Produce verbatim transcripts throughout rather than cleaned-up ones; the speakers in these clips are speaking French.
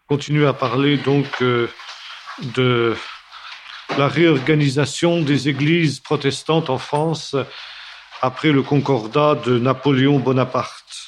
continuer à parler donc euh, de la réorganisation des églises protestantes en France après le concordat de Napoléon Bonaparte.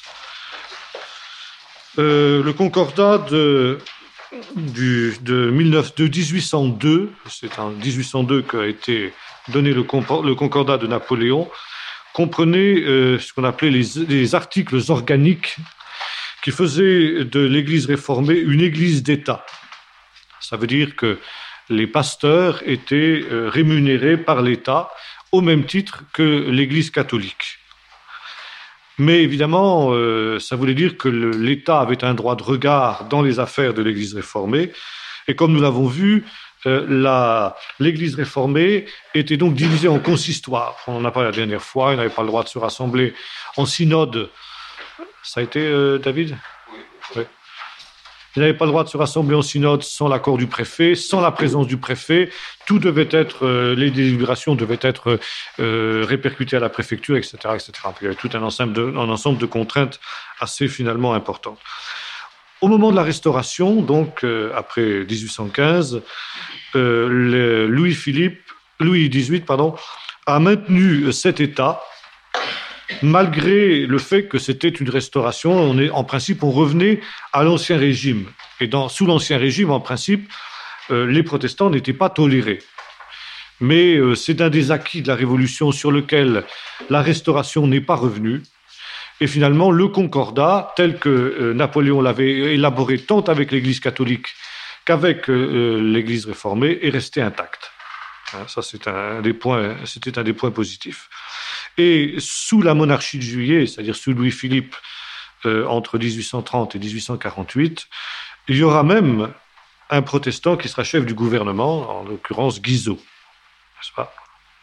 Euh, le concordat de, du, de, dix-neuf, de dix-huit cent deux, c'est en dix-huit cent deux qu'a été donné le, le concordat de Napoléon, comprenait euh, ce qu'on appelait les, les articles organiques qui faisaient de l'Église réformée une Église d'État. Ça veut dire que les pasteurs étaient euh, rémunérés par l'État au même titre que l'Église catholique. Mais évidemment, euh, ça voulait dire que le, l'État avait un droit de regard dans les affaires de l'Église réformée. Et comme nous l'avons vu, euh, la, l'Église réformée était donc divisée en consistoires. On en a parlé la dernière fois, ils n'avaient pas le droit de se rassembler en synode. Ça a été, euh, David ? Oui. Oui. Ils n'avaient pas le droit de se rassembler en synode sans l'accord du préfet, sans la présence du préfet. Tout devait être, euh, les délibérations devaient être euh, répercutées à la préfecture, et cetera, et cetera. Il y avait tout un ensemble, de, un ensemble de contraintes assez finalement importantes. Au moment de la Restauration, donc euh, après dix-huit cent quinze, euh, le, Louis-Philippe, Louis dix-huit, pardon, a maintenu cet état. Malgré le fait que c'était une restauration, on est, en principe, on revenait à l'Ancien Régime. Et dans, sous l'Ancien Régime, en principe, euh, les protestants n'étaient pas tolérés. Mais euh, c'est un des acquis de la Révolution sur lequel la restauration n'est pas revenue. Et finalement, le concordat, tel que euh, Napoléon l'avait élaboré tant avec l'Église catholique qu'avec euh, l'Église réformée, est resté intact. Hein, ça, c'est un des points, c'était un des points positifs. Et sous la monarchie de Juillet, c'est-à-dire sous Louis-Philippe, euh, entre dix-huit cent trente et dix-huit cent quarante-huit, il y aura même un protestant qui sera chef du gouvernement, en l'occurrence Guizot. N'est-ce pas ?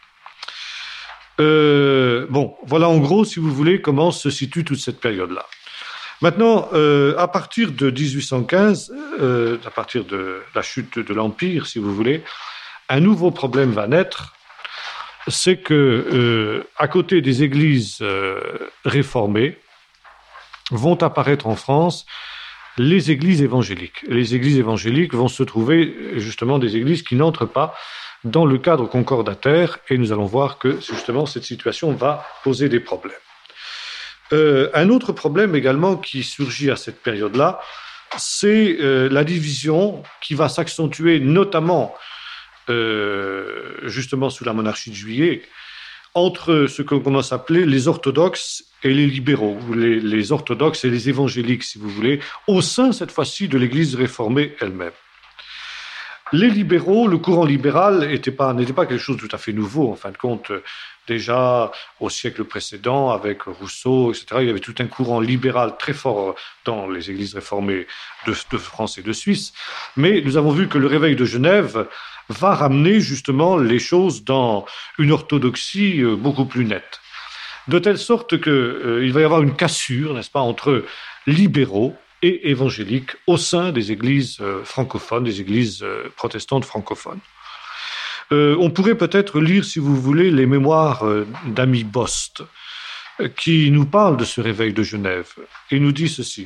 euh, Bon, voilà en gros, si vous voulez, comment se situe toute cette période-là. Maintenant, euh, à partir de dix-huit cent quinze, euh, à partir de la chute de l'Empire, si vous voulez, un nouveau problème va naître. C'est que, euh, à côté des églises euh, réformées, vont apparaître en France les églises évangéliques. Les églises évangéliques vont se trouver justement des églises qui n'entrent pas dans le cadre concordataire, et nous allons voir que justement cette situation va poser des problèmes. Euh, un autre problème également qui surgit à cette période-là, c'est euh, la division qui va s'accentuer notamment Euh, justement sous la monarchie de Juillet, entre ce qu'on commence à appeler les orthodoxes et les libéraux, ou les, les orthodoxes et les évangéliques, si vous voulez, au sein, cette fois-ci, de l'Église réformée elle-même. Les libéraux, le courant libéral n'était pas, n'était pas quelque chose de tout à fait nouveau, en fin de compte. Déjà, au siècle précédent, avec Rousseau, et cetera, il y avait tout un courant libéral très fort dans les églises réformées de, de France et de Suisse. Mais nous avons vu que le réveil de Genève va ramener justement les choses dans une orthodoxie beaucoup plus nette. De telle sorte qu'il euh, va y avoir une cassure, n'est-ce pas, entre libéraux et évangéliques au sein des églises euh, francophones, des églises euh, protestantes francophones. Euh, on pourrait peut-être lire, si vous voulez, les mémoires euh, d'Amy Bost, euh, qui nous parle de ce réveil de Genève, et nous dit ceci.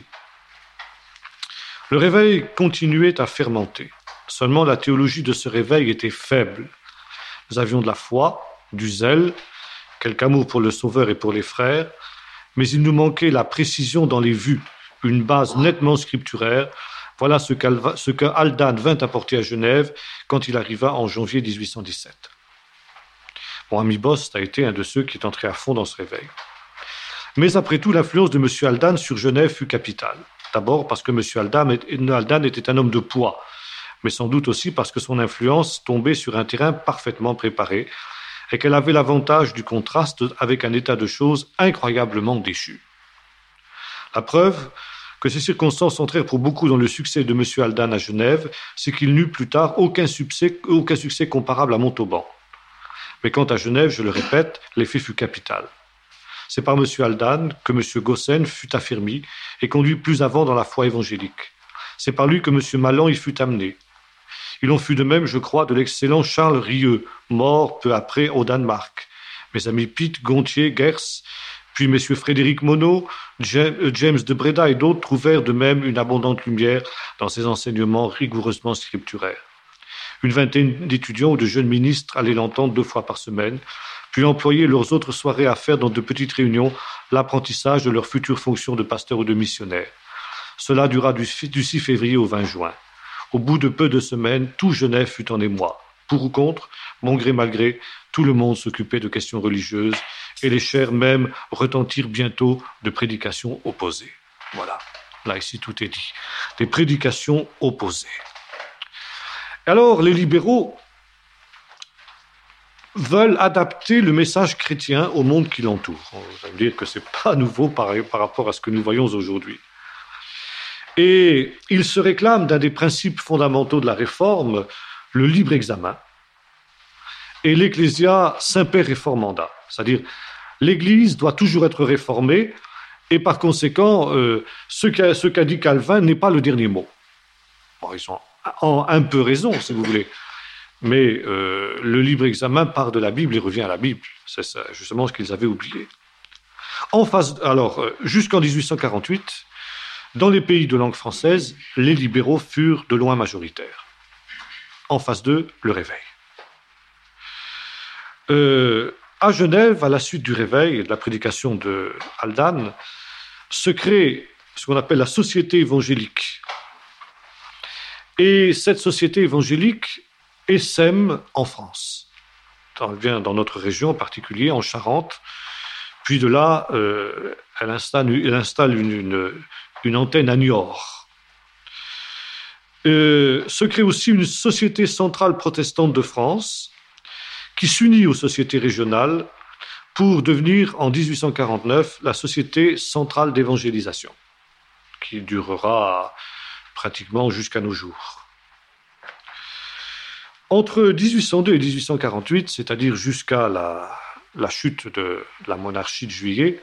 Le réveil continuait à fermenter. Seulement, la théologie de ce réveil était faible. Nous avions de la foi, du zèle, quelque amour pour le Sauveur et pour les frères, mais il nous manquait la précision dans les vues, une base nettement scripturaire. Voilà ce, ce que Haldane vint apporter à Genève quand il arriva en janvier dix-huit cent dix-sept. Bon, Ami Bost a été un de ceux qui est entré à fond dans ce réveil. Mais après tout, l'influence de M. Haldane sur Genève fut capitale. D'abord parce que M. Haldane était un homme de poids, mais sans doute aussi parce que son influence tombait sur un terrain parfaitement préparé et qu'elle avait l'avantage du contraste avec un état de choses incroyablement déchu. La preuve que ces circonstances entrèrent pour beaucoup dans le succès de M. Haldane à Genève, c'est qu'il n'eut plus tard aucun succès, aucun succès comparable à Montauban. Mais quant à Genève, je le répète, l'effet fut capital. C'est par M. Haldane que M. Gossen fut affermi et conduit plus avant dans la foi évangélique. C'est par lui que M. Malan y fut amené. Il en fut de même, je crois, de l'excellent Charles Rieu, mort peu après au Danemark. Mes amis Pitt, Gontier, Gers Puis messieurs Frédéric Monod, James de Breda et d'autres trouvèrent de même une abondante lumière dans ses enseignements rigoureusement scripturaires. Une vingtaine d'étudiants ou de jeunes ministres allaient l'entendre deux fois par semaine, puis employaient leurs autres soirées à faire dans de petites réunions l'apprentissage de leurs futures fonctions de pasteur ou de missionnaire. Cela dura du six février au vingt juin. Au bout de peu de semaines, tout Genève fut en émoi. Pour ou contre, bon gré mal gré, tout le monde s'occupait de questions religieuses et les chairs même retentirent bientôt de prédications opposées. Voilà, là ici tout est dit. Des prédications opposées. Alors les libéraux veulent adapter le message chrétien au monde qui l'entoure. Vous allez me dire que ce n'est pas nouveau par, par rapport à ce que nous voyons aujourd'hui. Et ils se réclament d'un des principes fondamentaux de la réforme, le libre examen, et l'Ecclésia Saint-Père Reformanda. C'est-à-dire, l'Église doit toujours être réformée, et par conséquent, euh, ce qu'a, ce qu'a dit Calvin n'est pas le dernier mot. Bon, ils ont en, un peu raison, si vous voulez, mais euh, le libre examen part de la Bible et revient à la Bible. C'est ça, justement ce qu'ils avaient oublié. En face, alors, euh, jusqu'en dix-huit cent quarante-huit, dans les pays de langue française, les libéraux furent de loin majoritaires. En phase deux, le réveil. Euh, à Genève, à la suite du réveil et de la prédication de Haldane, se crée ce qu'on appelle la société évangélique. Et cette société évangélique essaime en France. Elle vient dans notre région en particulier, en Charente. Puis de là, euh, elle installe, elle installe une, une, une antenne à Niort. Euh, se crée aussi une société centrale protestante de France qui s'unit aux sociétés régionales pour devenir en dix-huit cent quarante-neuf la Société centrale d'évangélisation, qui durera pratiquement jusqu'à nos jours. Entre dix-huit cent deux et dix-huit cent quarante-huit, c'est-à-dire jusqu'à la, la chute de la monarchie de Juillet,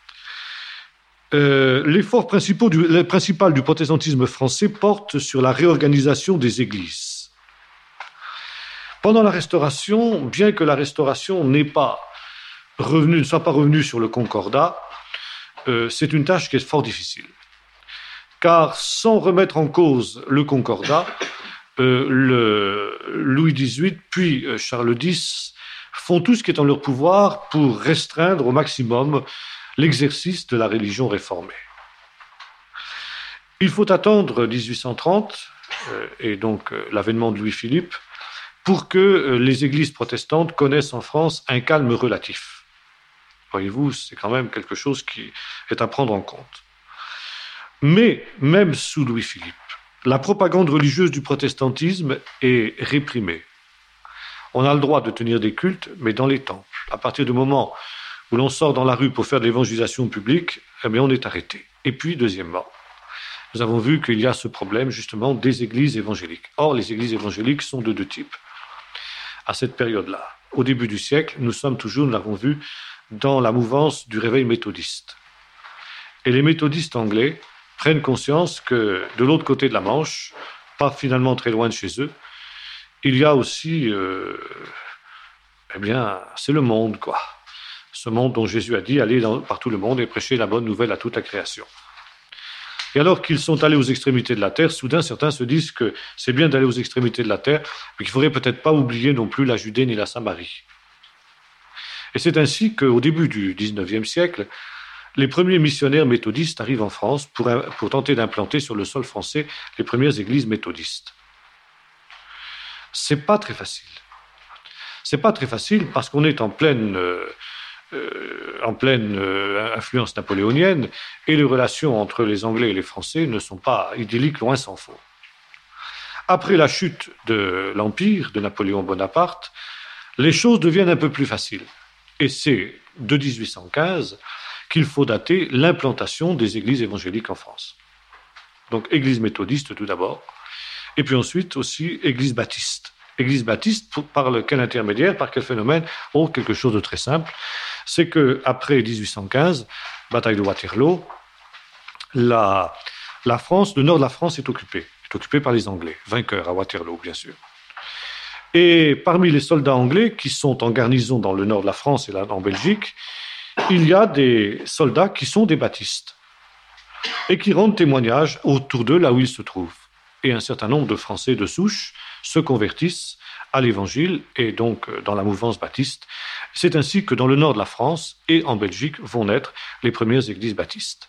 euh, l'effort principal du, le principal du protestantisme français porte sur la réorganisation des églises. Pendant la Restauration, bien que la Restauration n'ait pas revenu, ne soit pas revenue sur le Concordat, euh, c'est une tâche qui est fort difficile. Car sans remettre en cause le Concordat, euh, le Louis dix-huit puis euh, Charles X font tout ce qui est en leur pouvoir pour restreindre au maximum l'exercice de la religion réformée. Il faut attendre dix-huit cent trente, euh, et donc euh, l'avènement de Louis-Philippe, pour que euh, les églises protestantes connaissent en France un calme relatif. Voyez-vous, c'est quand même quelque chose qui est à prendre en compte. Mais même sous Louis-Philippe, la propagande religieuse du protestantisme est réprimée. On a le droit de tenir des cultes, mais dans les temples. À partir du moment où l'on sort dans la rue pour faire de l'évangélisation publique, eh bien on est arrêté. Et puis, deuxièmement, nous avons vu qu'il y a ce problème justement des églises évangéliques. Or, les églises évangéliques sont de deux types. À cette période-là, au début du siècle, nous sommes toujours, nous l'avons vu, dans la mouvance du réveil méthodiste. Et les méthodistes anglais prennent conscience que de l'autre côté de la Manche, pas finalement très loin de chez eux, il y a aussi, euh, eh bien, c'est le monde, quoi. Ce monde dont Jésus a dit, allez dans, par tout le monde et prêcher la bonne nouvelle à toute la création. Et alors qu'ils sont allés aux extrémités de la terre, soudain certains se disent que c'est bien d'aller aux extrémités de la terre, mais qu'il ne faudrait peut-être pas oublier non plus la Judée ni la Samarie. Et c'est ainsi qu'au début du dix-neuvième siècle, les premiers missionnaires méthodistes arrivent en France pour, pour tenter d'implanter sur le sol français les premières églises méthodistes. C'est pas très facile. C'est pas très facile parce qu'on est en pleine, euh, euh, en pleine euh, influence napoléonienne et les relations entre les Anglais et les Français ne sont pas idylliques, loin s'en faut. Après la chute de l'Empire de Napoléon Bonaparte, les choses deviennent un peu plus faciles. Et c'est de dix-huit cent quinze qu'il faut dater l'implantation des églises évangéliques en France. Donc, église méthodiste tout d'abord, et puis ensuite aussi église baptiste. Église baptiste, par quel intermédiaire, par quel phénomène? Oh, quelque chose de très simple, c'est qu'après dix-huit cent quinze, bataille de Waterloo, la, la France, le nord de la France est occupé, est occupé par les Anglais, vainqueurs à Waterloo, bien sûr. Et parmi les soldats anglais qui sont en garnison dans le nord de la France et là, en Belgique, il y a des soldats qui sont des baptistes et qui rendent témoignage autour d'eux là où ils se trouvent. Et un certain nombre de Français de souche se convertissent à l'Évangile et donc dans la mouvance baptiste. C'est ainsi que dans le nord de la France et en Belgique vont naître les premières églises baptistes.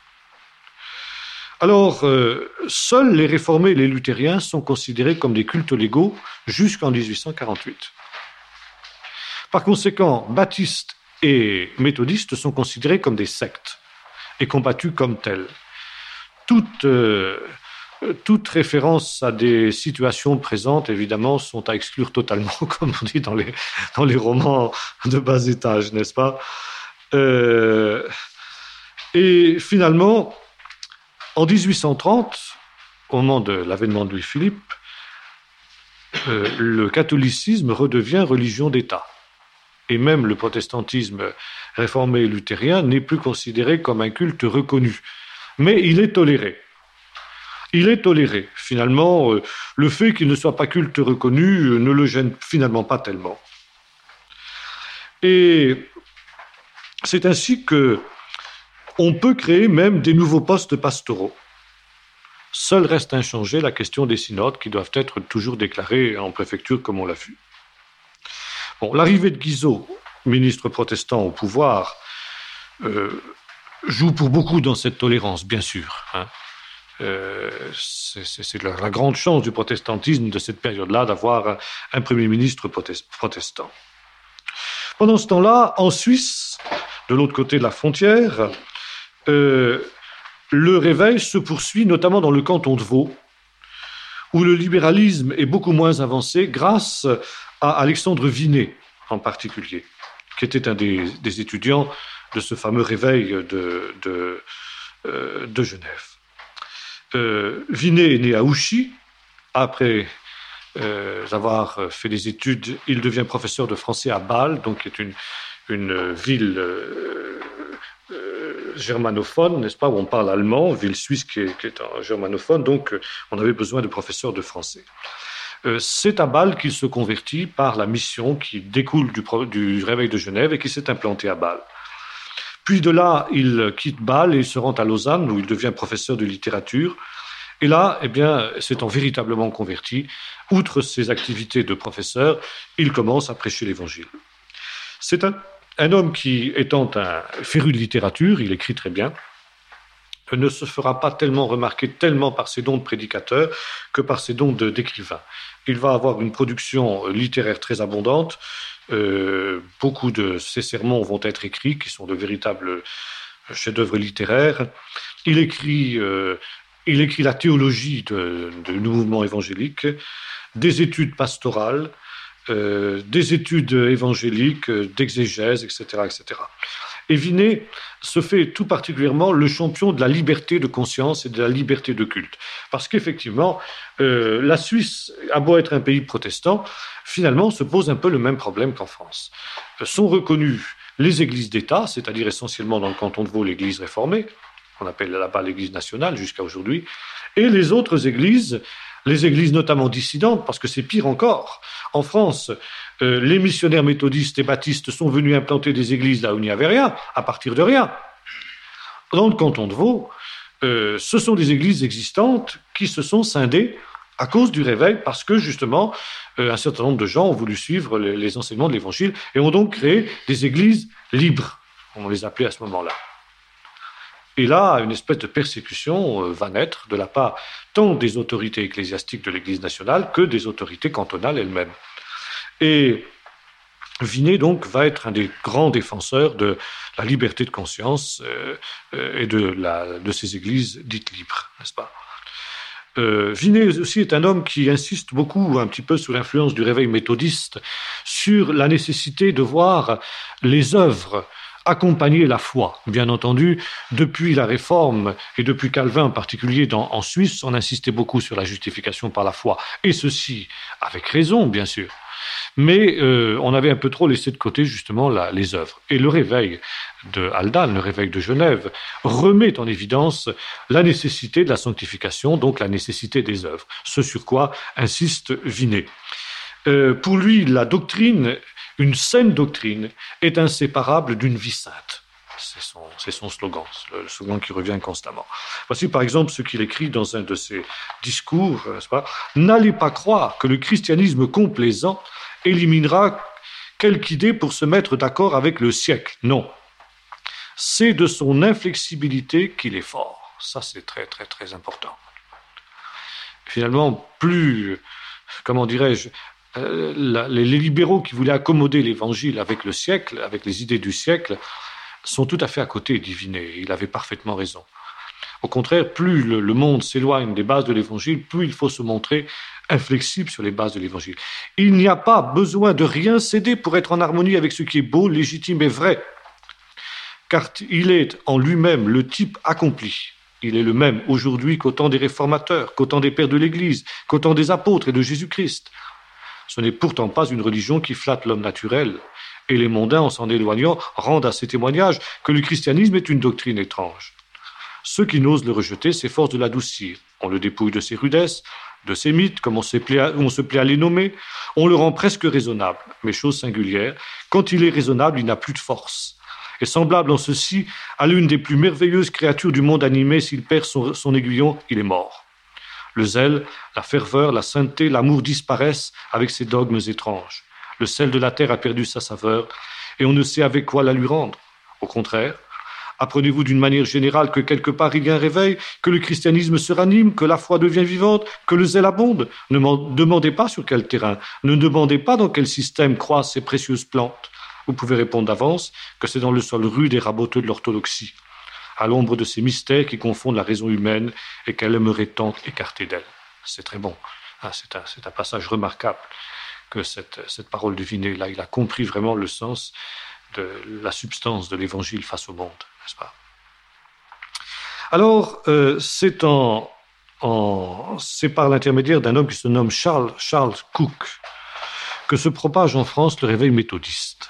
Alors, euh, seuls les réformés et les luthériens sont considérés comme des cultes légaux jusqu'en dix-huit cent quarante-huit. Par conséquent, baptistes et méthodistes sont considérés comme des sectes et combattus comme tels. Toute, euh, toute référence à des situations présentes, évidemment, sont à exclure totalement, comme on dit dans les, dans les romans de bas étage, n'est-ce pas? euh, Et finalement, en dix-huit cent trente, au moment de l'avènement de Louis-Philippe, euh, le catholicisme redevient religion d'État. Et même le protestantisme réformé et luthérien n'est plus considéré comme un culte reconnu. Mais il est toléré. Il est toléré. Finalement, euh, le fait qu'il ne soit pas culte reconnu euh, ne le gêne finalement pas tellement. Et c'est ainsi que on peut créer même des nouveaux postes pastoraux. Seul reste inchangée la question des synodes qui doivent être toujours déclarés en préfecture comme on l'a vu. Bon, l'arrivée de Guizot, ministre protestant au pouvoir, euh, joue pour beaucoup dans cette tolérance, bien sûr. Hein. Euh, c'est, c'est la, la grande chance du protestantisme de cette période-là d'avoir un, un premier ministre protestant. Pendant ce temps-là, en Suisse, de l'autre côté de la frontière, Euh, le réveil se poursuit notamment dans le canton de Vaud, où le libéralisme est beaucoup moins avancé grâce à Alexandre Vinet en particulier, qui était un des, des étudiants de ce fameux réveil de, de, euh, de Genève. Euh, Vinet est né à Ouchy. Après euh, avoir fait des études, il devient professeur de français à Bâle, donc qui est une, une ville euh, Euh, germanophone, n'est-ce pas, où on parle allemand, ville suisse qui est, qui est un germanophone, donc euh, on avait besoin de professeurs de français. Euh, c'est à Bâle qu'il se convertit par la mission qui découle du, du réveil de Genève et qui s'est implantée à Bâle. Puis de là, il quitte Bâle et se rend à Lausanne, où il devient professeur de littérature. Et là, eh bien, s'étant véritablement converti, outre ses activités de professeur, il commence à prêcher l'Évangile. C'est un Un homme qui, étant un féru de littérature, il écrit très bien, ne se fera pas tellement remarquer tellement par ses dons de prédicateur que par ses dons de, d'écrivain. Il va avoir une production littéraire très abondante. Euh, beaucoup de ses sermons vont être écrits, qui sont de véritables chefs-d'œuvre littéraires. Il écrit, euh, il écrit la théologie de, de mouvements évangéliques, des études pastorales, Euh, des études évangéliques, euh, d'exégèse, et cetera, et cetera. Et Vinet se fait tout particulièrement le champion de la liberté de conscience et de la liberté de culte. Parce qu'effectivement, euh, la Suisse a beau être un pays protestant, finalement se pose un peu le même problème qu'en France. Euh, sont reconnues les églises d'État, c'est-à-dire essentiellement dans le canton de Vaud l'église réformée, qu'on appelle là-bas l'église nationale jusqu'à aujourd'hui, et les autres églises, les églises notamment dissidentes, parce que c'est pire encore. En France, euh, les missionnaires méthodistes et baptistes sont venus implanter des églises là où il n'y avait rien, à partir de rien. Dans le canton de Vaud, euh, ce sont des églises existantes qui se sont scindées à cause du réveil, parce que justement, euh, un certain nombre de gens ont voulu suivre les, les enseignements de l'Évangile et ont donc créé des églises libres, on les appelait à ce moment-là. Et là, une espèce de persécution euh, va naître de la part tant des autorités ecclésiastiques de l'Église nationale que des autorités cantonales elles-mêmes. Et Vinet, donc, va être un des grands défenseurs de la liberté de conscience euh, euh, et de, la, de ces églises dites libres, n'est-ce pas ? Euh, Vinet aussi est un homme qui insiste beaucoup, un petit peu sous l'influence du réveil méthodiste, sur la nécessité de voir les œuvres accompagner la foi. Bien entendu, depuis la Réforme et depuis Calvin en particulier dans, en Suisse, on insistait beaucoup sur la justification par la foi, et ceci avec raison, bien sûr. Mais euh, on avait un peu trop laissé de côté justement la, les œuvres. Et le réveil de Haldane, le réveil de Genève, remet en évidence la nécessité de la sanctification, donc la nécessité des œuvres, ce sur quoi insiste Vinet. Euh, pour lui, la doctrine une saine doctrine est inséparable d'une vie sainte. C'est son, c'est son slogan, c'est le slogan qui revient constamment. Voici par exemple ce qu'il écrit dans un de ses discours, n'est-ce pas ? N'allez pas croire que le christianisme complaisant éliminera quelque idée pour se mettre d'accord avec le siècle. Non. C'est de son inflexibilité qu'il est fort. Ça, c'est très, très, très important. Finalement, plus, comment dirais-je, euh, la, les, les libéraux qui voulaient accommoder l'évangile avec le siècle, avec les idées du siècle, sont tout à fait à côté divinés. Il avait parfaitement raison. Au contraire, plus le, le monde s'éloigne des bases de l'évangile, plus il faut se montrer inflexible sur les bases de l'évangile. Il n'y a pas besoin de rien céder pour être en harmonie avec ce qui est beau, légitime et vrai. Car il est en lui-même le type accompli. Il est le même aujourd'hui qu'au temps des réformateurs, qu'au temps des pères de l'Église, qu'au temps des apôtres et de Jésus-Christ. Ce n'est pourtant pas une religion qui flatte l'homme naturel. Et les mondains, en s'en éloignant, rendent à ces témoignages que le christianisme est une doctrine étrange. Ceux qui n'osent le rejeter s'efforcent de l'adoucir. On le dépouille de ses rudesses, de ses mythes, comme on se plaît à, on se plaît à les nommer. On le rend presque raisonnable. Mais chose singulière, quand il est raisonnable, il n'a plus de force. Et semblable en ceci à l'une des plus merveilleuses créatures du monde animé, s'il perd son, son aiguillon, il est mort. Le zèle, la ferveur, la sainteté, l'amour disparaissent avec ces dogmes étranges. Le sel de la terre a perdu sa saveur et on ne sait avec quoi la lui rendre. Au contraire, apprenez-vous d'une manière générale que quelque part il y a un réveil, que le christianisme se ranime, que la foi devient vivante, que le zèle abonde. Ne demandez pas sur quel terrain, ne demandez pas dans quel système croissent ces précieuses plantes. Vous pouvez répondre d'avance que c'est dans le sol rude et raboteux de l'orthodoxie, à l'ombre de ces mystères qui confondent la raison humaine et qu'elle aimerait tant écarter d'elle. C'est très bon, ah, c'est, un, c'est un passage remarquable que cette, cette parole divinée, là, il a compris vraiment le sens de la substance de l'évangile face au monde, n'est-ce pas ? Alors, euh, c'est, en, en, c'est par l'intermédiaire d'un homme qui se nomme Charles, Charles Cook que se propage en France le réveil méthodiste.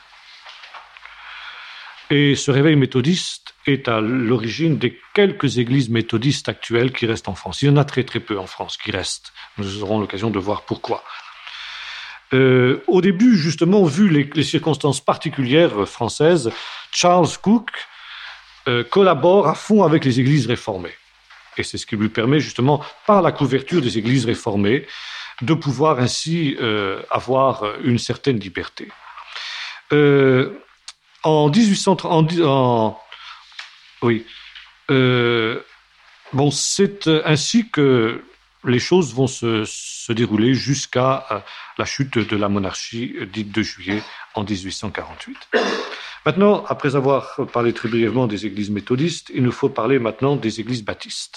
Et ce réveil méthodiste est à l'origine des quelques églises méthodistes actuelles qui restent en France. Il y en a très très peu en France qui restent. Nous aurons l'occasion de voir pourquoi. Euh, au début, justement, vu les, les circonstances particulières françaises, Charles Cook euh, collabore à fond avec les églises réformées. Et c'est ce qui lui permet, justement, par la couverture des églises réformées, de pouvoir ainsi euh, avoir une certaine liberté. Euh, en dix-huit cent trente, en, en, oui, euh, bon, c'est ainsi que les choses vont se, se dérouler jusqu'à euh, la chute de la monarchie dite de Juillet en dix-huit cent quarante-huit. Maintenant, après avoir parlé très brièvement des églises méthodistes, il nous faut parler maintenant des églises baptistes.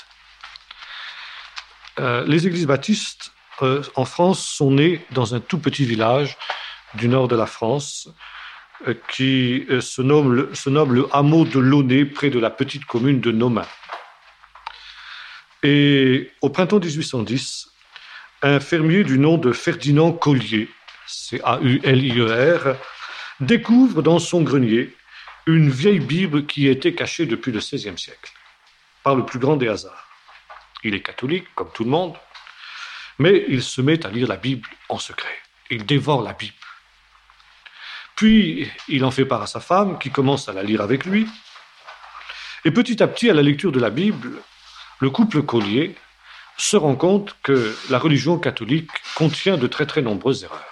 Euh, les églises baptistes euh, en France sont nées dans un tout petit village du nord de la France euh, qui euh, se, nomme le, se nomme le hameau de Launay, près de la petite commune de Nomain. Et au printemps dix-huit cent dix, un fermier du nom de Ferdinand Collier, C A U L I E R, découvre dans son grenier une vieille Bible qui était cachée depuis le seizième siècle, par le plus grand des hasards. Il est catholique, comme tout le monde, mais il se met à lire la Bible en secret. Il dévore la Bible. Puis, il en fait part à sa femme, qui commence à la lire avec lui. Et petit à petit, à la lecture de la Bible, le couple Collier se rend compte que la religion catholique contient de très très nombreuses erreurs.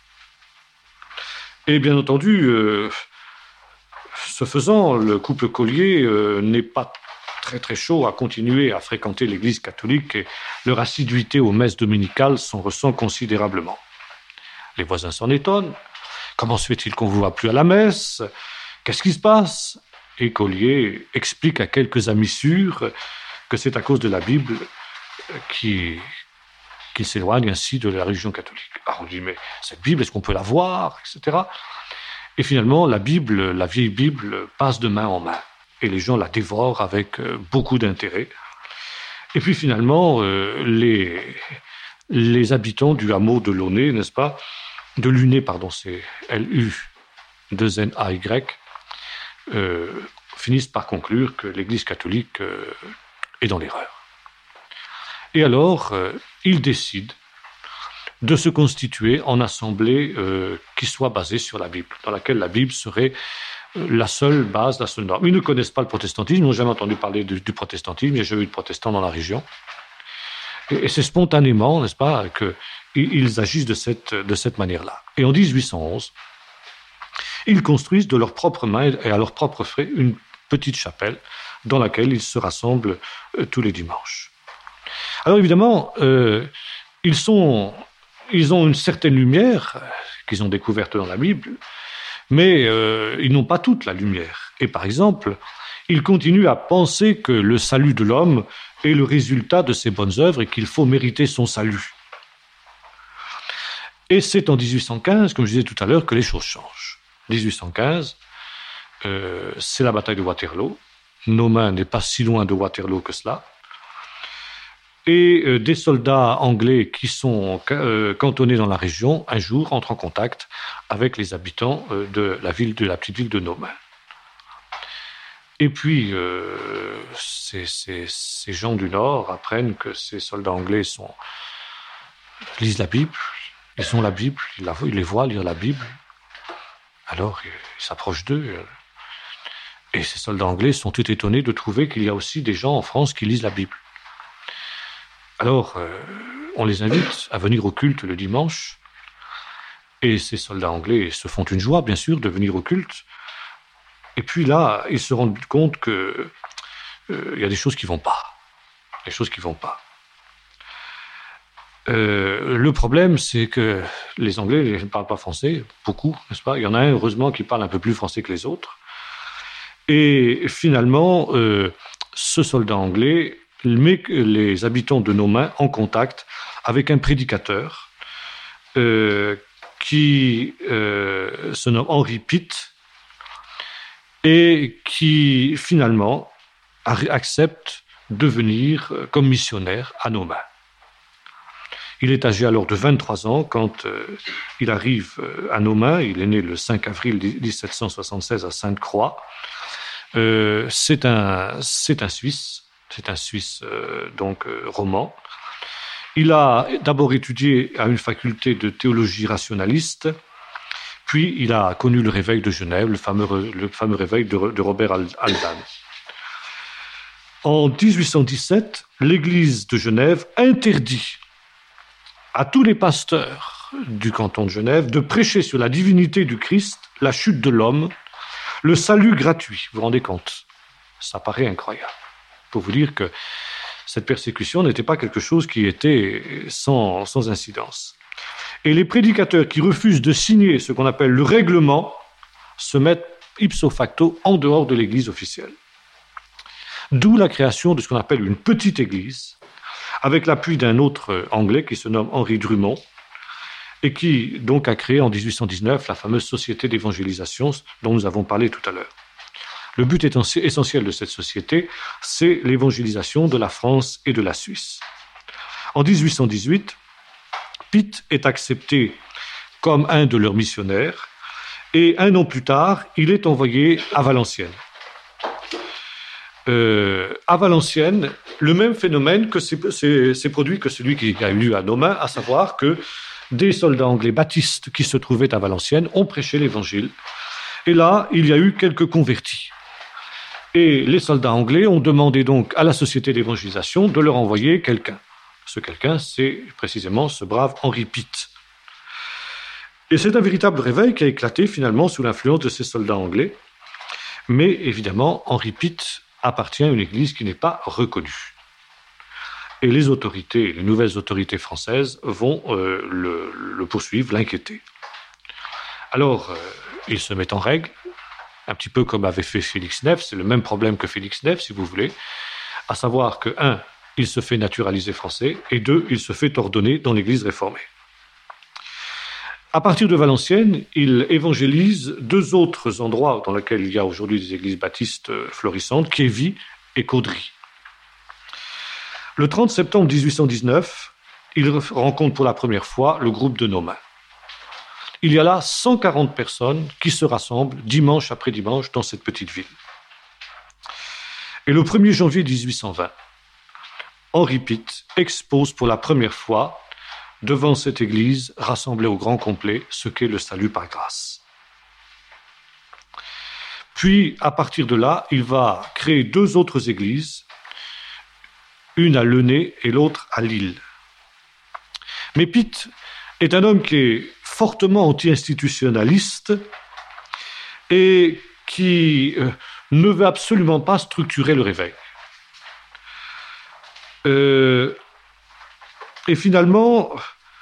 Et bien entendu, euh, ce faisant, le couple Collier euh, n'est pas très très chaud à continuer à fréquenter l'église catholique et leur assiduité aux messes dominicales s'en ressent considérablement. Les voisins s'en étonnent. Comment se fait-il qu'on ne vous voit plus à la messe ? Qu'est-ce qui se passe ? Et Collier explique à quelques amis sûrs que c'est à cause de la Bible qui, qui s'éloigne ainsi de la religion catholique. Alors on dit, mais cette Bible, est-ce qu'on peut la voir, et cetera. Et finalement, la Bible, la vieille Bible, passe de main en main. Et les gens la dévorent avec beaucoup d'intérêt. Et puis finalement, euh, les, les habitants du hameau de Launay, n'est-ce pas, de Lunay, pardon, c'est L U deux N A Y, euh, finissent par conclure que l'Église catholique euh, est dans l'erreur. Et alors, euh, ils décident de se constituer en assemblée euh, qui soit basée sur la Bible, dans laquelle la Bible serait la seule base, la seule norme. Ils ne connaissent pas le protestantisme, ils n'ont jamais entendu parler du, du protestantisme, il n'y a jamais eu de protestants dans la région. Et, et c'est spontanément, n'est-ce pas, qu'ils agissent de cette, de cette manière-là. Et en dix-huit cent onze, ils construisent de leurs propres mains et à leurs propres frais une petite chapelle dans laquelle ils se rassemblent euh, tous les dimanches. Alors évidemment, euh, ils, sont, ils ont une certaine lumière qu'ils ont découverte dans la Bible, mais euh, ils n'ont pas toute la lumière. Et par exemple, ils continuent à penser que le salut de l'homme est le résultat de ses bonnes œuvres et qu'il faut mériter son salut. Et c'est en dix-huit cent quinze, comme je disais tout à l'heure, que les choses changent. dix-huit cent quinze, euh, c'est la bataille de Waterloo. Nos mains n'est pas si loin de Waterloo que cela. Et euh, des soldats anglais qui sont euh, cantonnés dans la région, un jour, entrent en contact avec les habitants euh, de la ville, de la petite ville de Nomain. Et puis, euh, ces, ces, ces gens du Nord apprennent que ces soldats anglais sont, lisent la Bible, ils ont la Bible, ils, la, ils les voient lire la Bible. Alors, ils s'approchent d'eux. Et ces soldats anglais sont tout étonnés de trouver qu'il y a aussi des gens en France qui lisent la Bible. Alors, euh, on les invite à venir au culte le dimanche. Et ces soldats anglais se font une joie, bien sûr, de venir au culte. Et puis là, ils se rendent compte qu'il euh, y a des choses qui ne vont pas. Des choses qui ne vont pas. Euh, le problème, c'est que les Anglais ne parlent pas français, beaucoup, n'est-ce pas? Il y en a un, heureusement, qui parle un peu plus français que les autres. Et finalement, euh, ce soldat anglais met les habitants de Nomain en contact avec un prédicateur euh, qui euh, se nomme Henri Pitt et qui, finalement, accepte de venir comme missionnaire à Nomain. Il est âgé alors de vingt-trois ans quand euh, il arrive euh, à Nomain. Il est né le cinq avril dix-sept cent soixante-seize à Sainte-Croix. Euh, c'est un, c'est un Suisse, c'est un Suisse euh, donc euh, roman. Il a d'abord étudié à une faculté de théologie rationaliste, puis il a connu le réveil de Genève, le fameux, le fameux réveil de, de Robert Aldan. En dix-huit cent dix-sept, l'Église de Genève interdit à tous les pasteurs du canton de Genève de prêcher sur la divinité du Christ, la chute de l'homme, le salut gratuit. Vous vous rendez compte? Ça paraît incroyable. Pour vous dire que cette persécution n'était pas quelque chose qui était sans, sans incidence. Et les prédicateurs qui refusent de signer ce qu'on appelle le règlement se mettent ipso facto en dehors de l'église officielle. D'où la création de ce qu'on appelle une petite église, avec l'appui d'un autre Anglais qui se nomme Henri Drummond, et qui donc a créé en dix-huit cent dix-neuf la fameuse société d'évangélisation dont nous avons parlé tout à l'heure. Le but essentiel de cette société, c'est l'évangélisation de la France et de la Suisse. En dix-huit cent dix-huit, Pitt est accepté comme un de leurs missionnaires, et un an plus tard, il est envoyé à Valenciennes. Euh, à Valenciennes, le même phénomène que s'est, s'est, s'est produit que celui qui a eu lieu à Nomain, à savoir que des soldats anglais baptistes qui se trouvaient à Valenciennes ont prêché l'évangile. Et là, il y a eu quelques convertis. Et les soldats anglais ont demandé donc à la société d'évangélisation de leur envoyer quelqu'un. Ce quelqu'un, c'est précisément ce brave Henri Pitt. Et c'est un véritable réveil qui a éclaté finalement sous l'influence de ces soldats anglais. Mais évidemment, Henri Pitt appartient à une église qui n'est pas reconnue. Et les autorités, les nouvelles autorités françaises vont euh, le, le poursuivre, l'inquiéter. Alors, euh, il se met en règle, un petit peu comme avait fait Félix Neff, c'est le même problème que Félix Neff, si vous voulez, à savoir que, un, il se fait naturaliser français, et deux, il se fait ordonner dans l'église réformée. À partir de Valenciennes, il évangélise deux autres endroits dans lesquels il y a aujourd'hui des églises baptistes florissantes, Kévy et Caudry. Le trente septembre dix-huit cent dix-neuf, il rencontre pour la première fois le groupe de Nomain. Il y a là cent quarante personnes qui se rassemblent dimanche après dimanche dans cette petite ville. Et le premier janvier dix-huit cent vingt, Henri Pitt expose pour la première fois devant cette église, rassembler au grand complet ce qu'est le salut par grâce. Puis, à partir de là, il va créer deux autres églises, une à Lenay et l'autre à Lille. Mais Pitt est un homme qui est fortement anti-institutionnaliste et qui euh, ne veut absolument pas structurer le réveil. Euh, et finalement,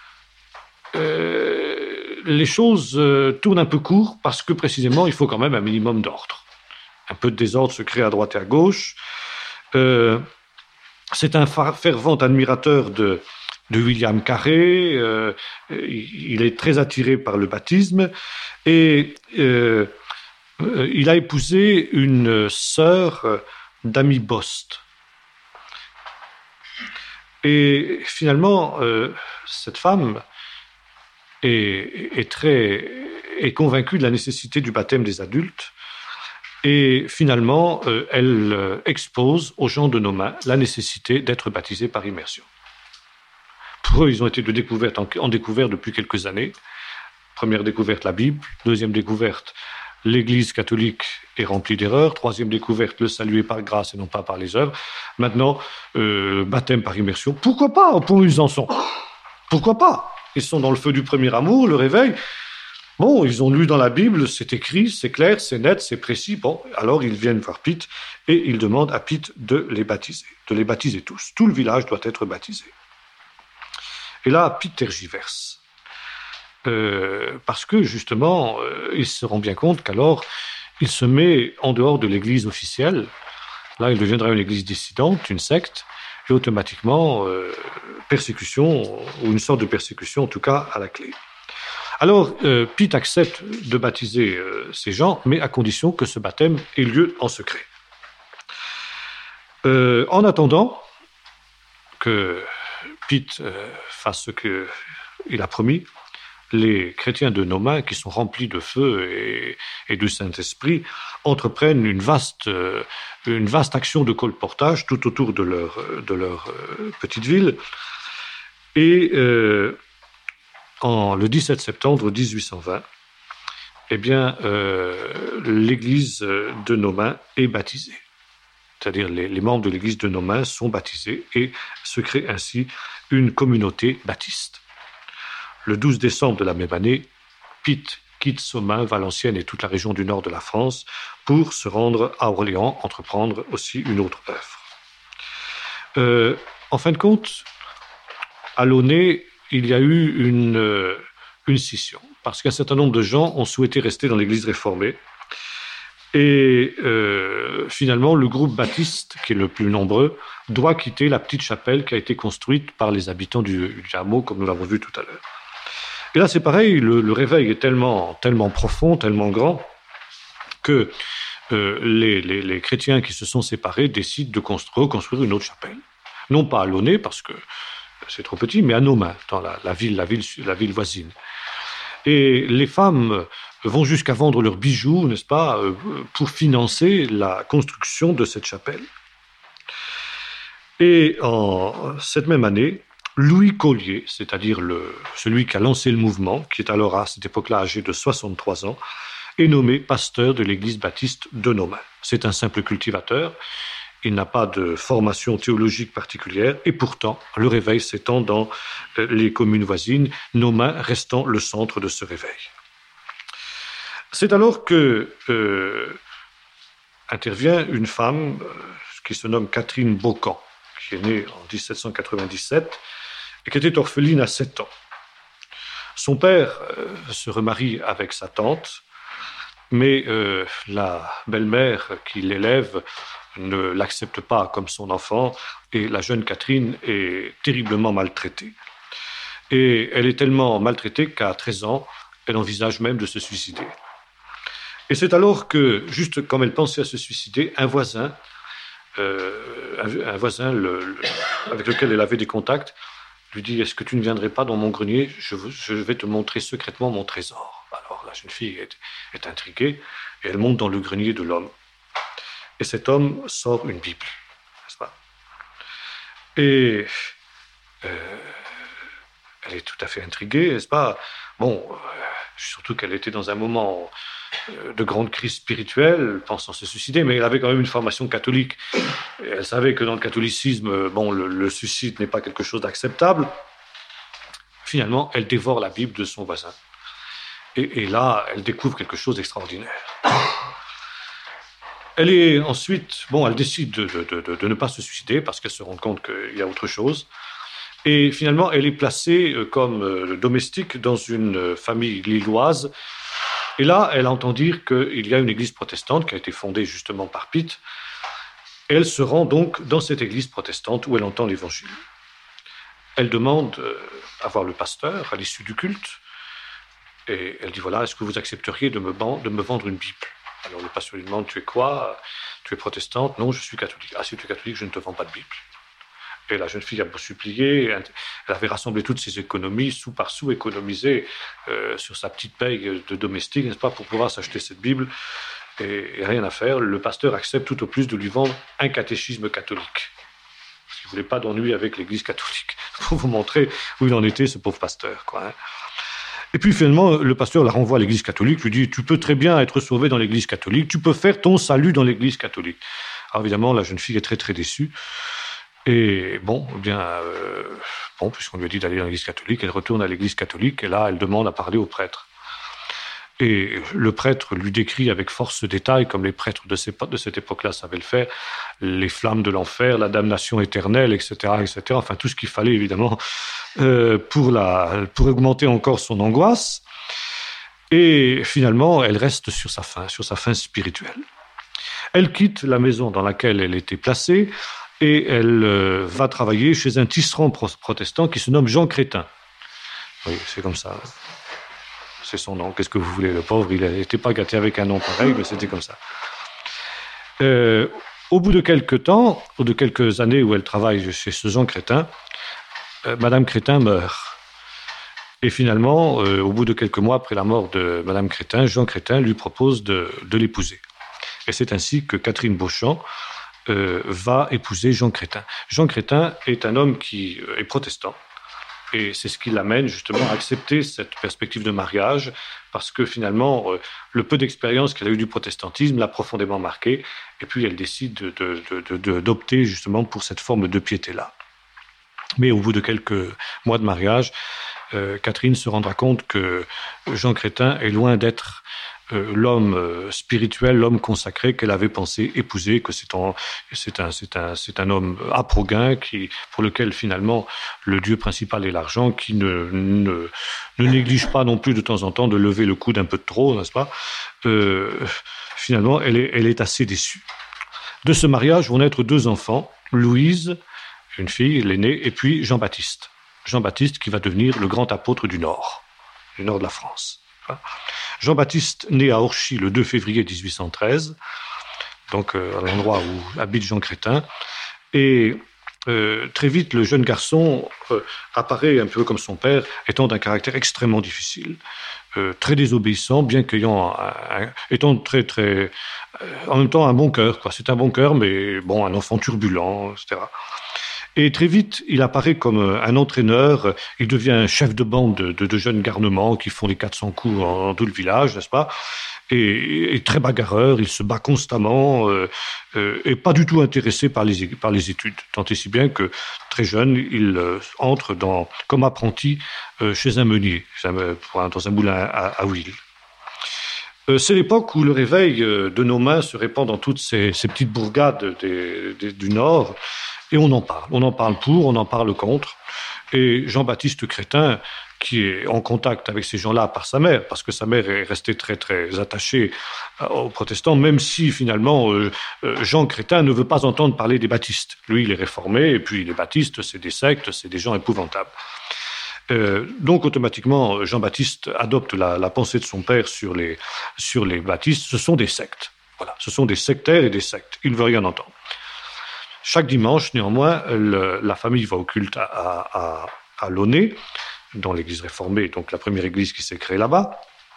euh, les choses euh, tournent un peu court parce que précisément, il faut quand même un minimum d'ordre. Un peu de désordre se crée à droite et à gauche. Euh, c'est un fervent admirateur de, de William Carré. Euh, il est très attiré par le baptisme et euh, il a épousé une sœur d'Amy Bost. Et finalement, euh, cette femme est, est, très, est convaincue de la nécessité du baptême des adultes. Et finalement, euh, elle euh, expose aux gens de nos mains la nécessité d'être baptisés par immersion. Pour eux, ils ont été de découverte en, en découverte depuis quelques années. Première découverte, la Bible. Deuxième découverte, l'Église catholique est remplie d'erreurs. Troisième découverte, le salut est par grâce et non pas par les œuvres. Maintenant, euh, baptême par immersion. Pourquoi pas? Pour ils en sont. Pourquoi pas? Ils sont dans le feu du premier amour, le réveil. Bon, ils ont lu dans la Bible, c'est écrit, c'est clair, c'est net, c'est précis. Bon, alors ils viennent voir Pitt et ils demandent à Pitt de les baptiser, de les baptiser tous. Tout le village doit être baptisé. Et là, Pitt tergiverse. Euh, parce que, justement, euh, il se rend bien compte qu'alors, il se met en dehors de l'église officielle. Là, il deviendra une église dissidente, une secte, et automatiquement, euh, persécution, ou une sorte de persécution, en tout cas, à la clé. Alors, euh, Pitt accepte de baptiser euh, ces gens, mais à condition que ce baptême ait lieu en secret. Euh, en attendant que Pitt euh, fasse ce qu'il a promis, les chrétiens de nos mains, qui sont remplis de feu et, et du Saint-Esprit, entreprennent une vaste, euh, une vaste action de colportage tout autour de leur, de leur euh, petite ville. Et euh, en, le dix-sept septembre dix-huit cent vingt, eh bien, euh, l'église de nos mains est baptisée. C'est-à-dire les, les membres de l'église de nos mains sont baptisés et se crée ainsi une communauté baptiste. Le douze décembre de la même année, Pitt quitte Somain, Valenciennes et toute la région du nord de la France pour se rendre à Orléans, entreprendre aussi une autre œuvre. Euh, en fin de compte, à Launay, il y a eu une, euh, une scission, parce qu'un certain nombre de gens ont souhaité rester dans l'église réformée. Et euh, finalement, le groupe baptiste, qui est le plus nombreux, doit quitter la petite chapelle qui a été construite par les habitants du, du hameau, comme nous l'avons vu tout à l'heure. Et là, c'est pareil, le, le réveil est tellement, tellement profond, tellement grand, que euh, les, les, les chrétiens qui se sont séparés décident de construire, reconstruire une autre chapelle. Non pas à Launay, parce que c'est trop petit, mais à nos mains, dans la, la, ville, la, ville, la ville voisine. Et les femmes vont jusqu'à vendre leurs bijoux, n'est-ce pas, pour financer la construction de cette chapelle. Et en cette même année, Louis Collier, c'est-à-dire le, celui qui a lancé le mouvement, qui est alors à cette époque-là âgé de soixante-trois ans, est nommé pasteur de l'église baptiste de nos mains. C'est un simple cultivateur, il n'a pas de formation théologique particulière, et pourtant, le réveil s'étend dans les communes voisines, nos mains restant le centre de ce réveil. C'est alors que euh, intervient une femme euh, qui se nomme Catherine Beaucamp, qui est née en dix-sept cent quatre-vingt-dix-sept et qui était orpheline à sept ans. Son père euh, se remarie avec sa tante, mais euh, la belle-mère qui l'élève ne l'accepte pas comme son enfant et la jeune Catherine est terriblement maltraitée. Et elle est tellement maltraitée qu'à treize ans, elle envisage même de se suicider. Et c'est alors que, juste comme elle pensait à se suicider, un voisin, euh, un, un voisin le, le, avec lequel elle avait des contacts, lui dit « Est-ce que tu ne viendrais pas dans mon grenier ? je, je vais te montrer secrètement mon trésor. » Alors la jeune fille est, est intriguée et elle monte dans le grenier de l'homme. Et cet homme sort une Bible, n'est-ce pas ? Et euh, elle est tout à fait intriguée, n'est-ce pas? Bon, euh, surtout qu'elle était dans un moment euh, de grande crise spirituelle, pensant se suicider, mais elle avait quand même une formation catholique. Et elle savait que dans le catholicisme, bon, le, le suicide n'est pas quelque chose d'acceptable. Finalement, elle dévore la Bible de son voisin. Et, et là, elle découvre quelque chose d'extraordinaire. Elle est ensuite, bon, elle décide de, de, de, de ne pas se suicider parce qu'elle se rend compte qu'il y a autre chose. Et finalement, elle est placée comme domestique dans une famille lilloise. Et là, elle entend dire qu'il y a une église protestante qui a été fondée justement par Pitt. Et elle se rend donc dans cette église protestante où elle entend l'évangile. Elle demande à voir le pasteur à l'issue du culte. Et elle dit, voilà, est-ce que vous accepteriez de me, de me vendre une Bible? Alors le pasteur lui demande, tu es quoi? Tu es protestante? Non, je suis catholique. Ah, si tu es catholique, je ne te vends pas de Bible. Et la jeune fille a beau supplier, elle avait rassemblé toutes ses économies, sou par sou économisé euh, sur sa petite paye de domestique, n'est-ce pas, pour pouvoir s'acheter cette Bible. Et, et rien à faire, le pasteur accepte tout au plus de lui vendre un catéchisme catholique. Parce qu'il ne voulait pas d'ennui avec l'église catholique. Pour vous montrer où il en était, ce pauvre pasteur, quoi, hein. Et puis finalement, le pasteur la renvoie à l'église catholique, lui dit, tu peux très bien être sauvé dans l'église catholique, tu peux faire ton salut dans l'église catholique. Alors évidemment, la jeune fille est très très déçue. Et bon, eh bien, euh, bon, puisqu'on lui a dit d'aller dans l'église catholique, elle retourne à l'église catholique, et là, elle demande à parler au prêtre. Et le prêtre lui décrit avec force ce détail, comme les prêtres de, ces, de cette époque-là savaient le faire, les flammes de l'enfer, la damnation éternelle, et cetera, et cetera. Enfin, tout ce qu'il fallait, évidemment, euh, pour, la, pour augmenter encore son angoisse. Et finalement, elle reste sur sa faim, sur sa faim spirituelle. Elle quitte la maison dans laquelle elle était placée, et elle euh, va travailler chez un tisserand protestant qui se nomme Jean Crétin. Oui, c'est comme ça. C'est son nom. Qu'est-ce que vous voulez? Le pauvre, il n'était pas gâté avec un nom pareil, mais c'était comme ça. Euh, au bout de quelques temps, ou de quelques années où elle travaille chez ce Jean Crétin, euh, Madame Crétin meurt. Et finalement, euh, au bout de quelques mois après la mort de Madame Crétin, Jean Crétin lui propose de, de l'épouser. Et c'est ainsi que Catherine Beauchamp euh, va épouser Jean Crétin. Jean Crétin est un homme qui est protestant. Et c'est ce qui l'amène justement à accepter cette perspective de mariage, parce que finalement, euh, le peu d'expérience qu'elle a eue du protestantisme l'a profondément marquée, et puis elle décide de, de, de, de, d'opter justement pour cette forme de piété-là. Mais au bout de quelques mois de mariage, euh, Catherine se rendra compte que Jean Crétin est loin d'être euh, l'homme euh, spirituel, l'homme consacré qu'elle avait pensé épouser, que c'est un, c'est un, c'est un, c'est un homme aprogain qui, pour lequel finalement le dieu principal est l'argent, qui ne, ne, ne néglige pas non plus de temps en temps de lever le coude un peu de trop, n'est-ce pas? Euh, finalement, elle est, elle est assez déçue. De ce mariage vont naître deux enfants, Louise, une fille, l'aînée, et puis Jean-Baptiste. Jean-Baptiste qui va devenir le grand apôtre du Nord, du Nord de la France. Jean-Baptiste né à Orchy le deux février dix-huit cent treize, donc euh, à l'endroit où habite Jean Crétin, et euh, très vite le jeune garçon euh, apparaît un peu comme son père, étant d'un caractère extrêmement difficile, euh, très désobéissant, bien qu'ayant, un, un, étant très très, euh, en même temps un bon cœur, quoi. C'est un bon cœur, mais bon, un enfant turbulent, et cetera. Et très vite, il apparaît comme un entraîneur, il devient un chef de bande de, de, de jeunes garnements qui font les quatre cents coups en, en tout le village, n'est-ce pas? Et, et très bagarreur, il se bat constamment, euh, euh, et pas du tout intéressé par les, par les études, tant et si bien que, très jeune, il euh, entre dans, comme apprenti euh, chez un meunier, dans un moulin à, à huile. Euh, c'est l'époque où le réveil euh, de nos mains se répand dans toutes ces, ces petites bourgades des, des, du Nord, et on en parle. On en parle pour, on en parle contre. Et Jean-Baptiste Crétin, qui est en contact avec ces gens-là par sa mère, parce que sa mère est restée très très attachée aux protestants, même si finalement euh, Jean Crétin ne veut pas entendre parler des baptistes. Lui, il est réformé, et puis les baptistes, c'est des sectes, c'est des gens épouvantables. Euh, donc automatiquement, Jean-Baptiste adopte la, la pensée de son père sur les, sur les baptistes. Ce sont des sectes. Voilà, ce sont des sectaires et des sectes. Il ne veut rien entendre. Chaque dimanche, néanmoins, le, la famille va au culte à, à, à, à Launay, dans l'église réformée, donc la première église qui s'est créée là-bas.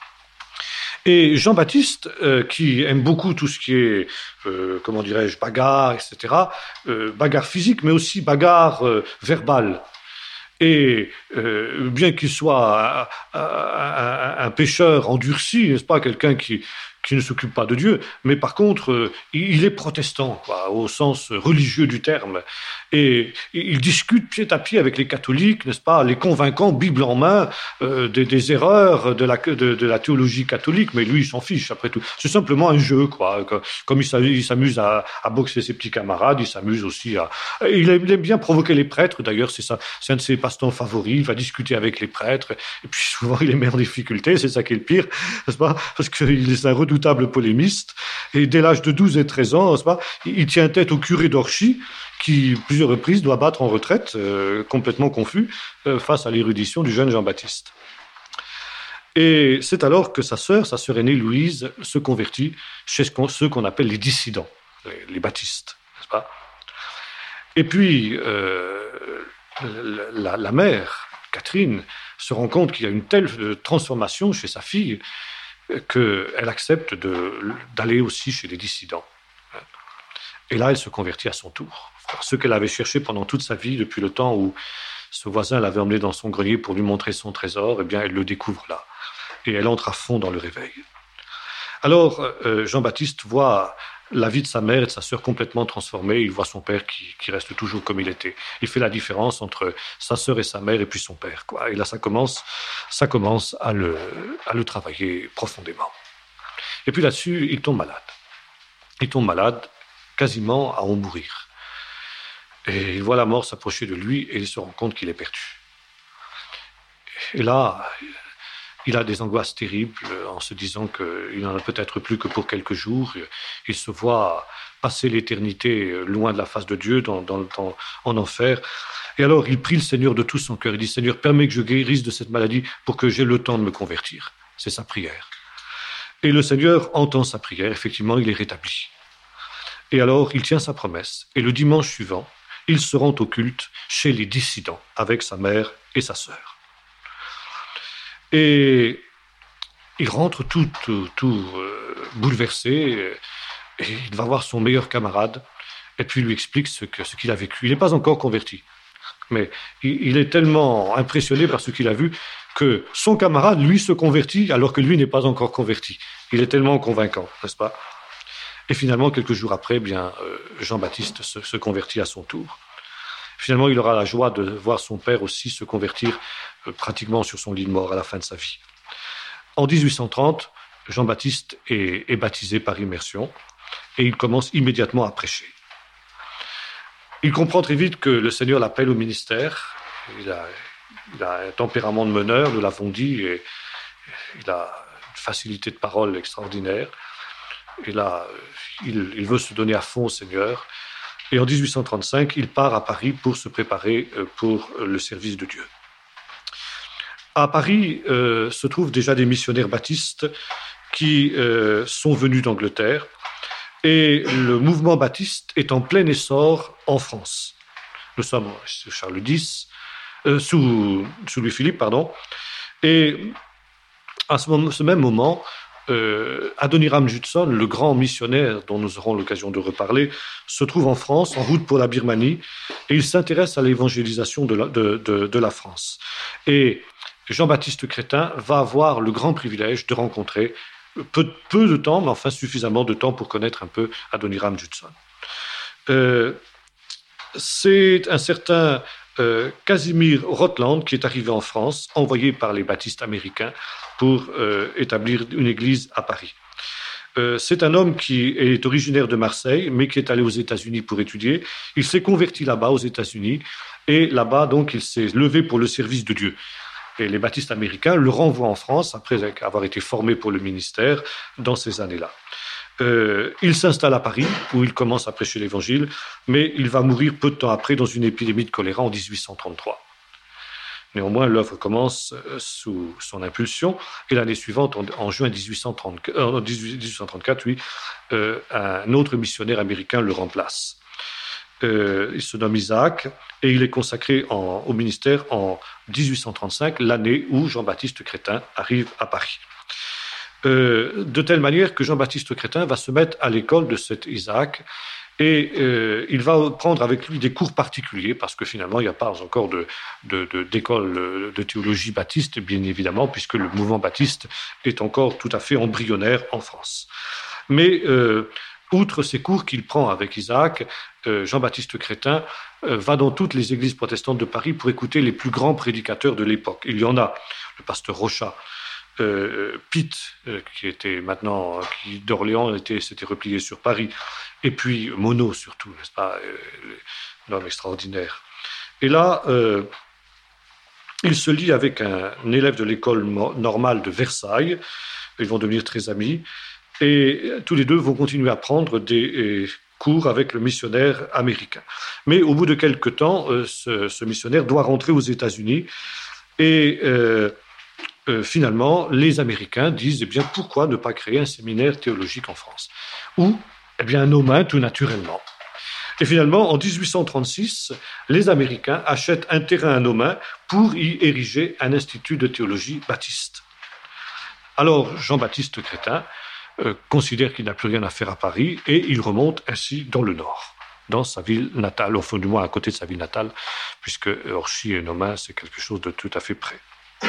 Et Jean-Baptiste, euh, qui aime beaucoup tout ce qui est, euh, comment dirais-je, bagarre, et cetera, euh, bagarre physique, mais aussi bagarre euh, verbale. Et euh, bien qu'il soit un, un, un pécheur endurci, n'est-ce pas, quelqu'un qui, qui ne s'occupe pas de Dieu, mais par contre, euh, il est protestant, quoi, au sens religieux du terme. Et il discute pied à pied avec les catholiques, n'est-ce pas, les convainquant, Bible en main, euh, des, des erreurs de la, de, de la théologie catholique, mais lui, il s'en fiche, après tout. C'est simplement un jeu, quoi. Comme il s'amuse à, à boxer ses petits camarades, il s'amuse aussi à... Il aime, il aime bien provoquer les prêtres, d'ailleurs, c'est ça, c'est un de ses passe-temps favoris, il va discuter avec les prêtres, et puis souvent, il les met en difficulté, c'est ça qui est le pire, n'est-ce pas, parce qu'il est un redoutable polémiste, et dès l'âge de douze et treize ans, n'est-ce pas, il tient tête au curé d'Orchy, qui, plusieurs reprises, doit battre en retraite, euh, complètement confus, euh, face à l'érudition du jeune Jean-Baptiste. Et c'est alors que sa sœur, sa sœur aînée Louise, se convertit chez ceux qu'on appelle les dissidents, les, les baptistes, n'est-ce pas? Et puis, euh, la, la mère, Catherine, se rend compte qu'il y a une telle transformation chez sa fille qu'elle accepte de, d'aller aussi chez les dissidents. Et là, elle se convertit à son tour. Ce qu'elle avait cherché pendant toute sa vie, depuis le temps où ce voisin l'avait emmené dans son grenier pour lui montrer son trésor, eh bien, elle le découvre là. Et elle entre à fond dans le réveil. Alors, euh, Jean-Baptiste voit la vie de sa mère et de sa sœur complètement transformée. Il voit son père qui, qui reste toujours comme il était. Il fait la différence entre sa sœur et sa mère et puis son père, quoi. Et là, ça commence, ça commence à le, à le travailler profondément. Et puis là-dessus, il tombe malade. Il tombe malade, quasiment à en mourir. Et il voit la mort s'approcher de lui et il se rend compte qu'il est perdu. Et là, il a des angoisses terribles en se disant qu'il n'en a peut-être plus que pour quelques jours. Il se voit passer l'éternité loin de la face de Dieu, dans, dans, dans, en enfer. Et alors, il prie le Seigneur de tout son cœur. Il dit, Seigneur, permets que je guérisse de cette maladie pour que j'aie le temps de me convertir. C'est sa prière. Et le Seigneur entend sa prière. Effectivement, il est rétabli. Et alors, il tient sa promesse. Et le dimanche suivant, il se rend au culte chez les dissidents avec sa mère et sa sœur. Et il rentre tout, tout, tout euh, bouleversé et il va voir son meilleur camarade et puis il lui explique ce, que, ce qu'il a vécu. Il n'est pas encore converti, mais il, il est tellement impressionné par ce qu'il a vu que son camarade, lui, se convertit alors que lui n'est pas encore converti. Il est tellement convaincant, n'est-ce pas? Et finalement, quelques jours après, bien, euh, Jean-Baptiste se, se convertit à son tour. Finalement, il aura la joie de voir son père aussi se convertir euh, pratiquement sur son lit de mort à la fin de sa vie. En dix-huit cent trente, Jean-Baptiste est, est baptisé par immersion et il commence immédiatement à prêcher. Il comprend très vite que le Seigneur l'appelle au ministère. Il a, il a un tempérament de meneur, nous l'avons dit, et il a une facilité de parole extraordinaire. Et là, il, il veut se donner à fond au Seigneur. Et en dix-huit cent trente-cinq, il part à Paris pour se préparer pour le service de Dieu. À Paris euh, se trouvent déjà des missionnaires baptistes qui euh, sont venus d'Angleterre. Et le mouvement baptiste est en plein essor en France. Nous sommes sous Charles X, euh, sous, sous Louis-Philippe, pardon. Et à ce, moment, ce même moment, Euh, Adoniram Judson, le grand missionnaire dont nous aurons l'occasion de reparler, se trouve en France, en route pour la Birmanie, et il s'intéresse à l'évangélisation de la, de, de, de la France. Et Jean-Baptiste Crétin va avoir le grand privilège de rencontrer, peu, peu de temps, mais enfin suffisamment de temps pour connaître un peu Adoniram Judson. Euh, c'est un certain euh, Casimir Rotland qui est arrivé en France, envoyé par les baptistes américains, pour euh, établir une église à Paris. Euh, c'est un homme qui est originaire de Marseille, mais qui est allé aux États-Unis pour étudier. Il s'est converti là-bas, aux États-Unis, et là-bas, donc, il s'est levé pour le service de Dieu. Et les baptistes américains le renvoient en France, après avoir été formé pour le ministère, dans ces années-là. Euh, il s'installe à Paris, où il commence à prêcher l'Évangile, mais il va mourir peu de temps après dans une épidémie de choléra en dix-huit cent trente-trois. Néanmoins, l'œuvre commence sous son impulsion, et l'année suivante, en, en juin dix-huit cent trente-quatre, euh, dix-huit cent trente-quatre, oui, euh, un autre missionnaire américain le remplace. Euh, il se nomme Isaac, et il est consacré en, au ministère en dix-huit cent trente-cinq, l'année où Jean-Baptiste Crétin arrive à Paris. Euh, de telle manière que Jean-Baptiste Crétin va se mettre à l'école de cet Isaac, Et euh, il va prendre avec lui des cours particuliers, parce que finalement, il n'y a pas encore de, de, de, d'école de théologie baptiste, bien évidemment, puisque le mouvement baptiste est encore tout à fait embryonnaire en France. Mais euh, outre ces cours qu'il prend avec Isaac, euh, Jean-Baptiste Crétin euh, va dans toutes les églises protestantes de Paris pour écouter les plus grands prédicateurs de l'époque. Il y en a, le pasteur Rochat, euh, Pitt, euh, qui était maintenant, qui d'Orléans était, s'était replié sur Paris, et puis Monod surtout, n'est-ce pas, euh, l'homme extraordinaire. Et là, euh, il se lie avec un, un élève de l'école normale de Versailles, ils vont devenir très amis, et tous les deux vont continuer à prendre des cours avec le missionnaire américain. Mais au bout de quelque temps, euh, ce, ce missionnaire doit rentrer aux États-Unis, et euh, euh, finalement, les Américains disent, eh bien, pourquoi ne pas créer un séminaire théologique en France? Ou, eh bien, un Nomain, tout naturellement. Et finalement, en dix-huit cent trente-six, les Américains achètent un terrain à Nomain pour y ériger un institut de théologie baptiste. Alors, Jean-Baptiste Crétin euh, considère qu'il n'a plus rien à faire à Paris et il remonte ainsi dans le nord, dans sa ville natale, au fond du moins à côté de sa ville natale, puisque Orchy et Nomain, c'est quelque chose de tout à fait près.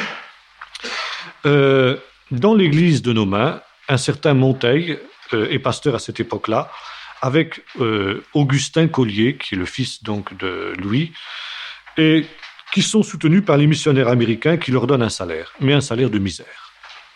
Euh, dans l'église de Nomain, un certain Monteil euh, est pasteur à cette époque-là, avec euh, Augustin Collier, qui est le fils donc de Louis, et qui sont soutenus par les missionnaires américains qui leur donnent un salaire, mais un salaire de misère.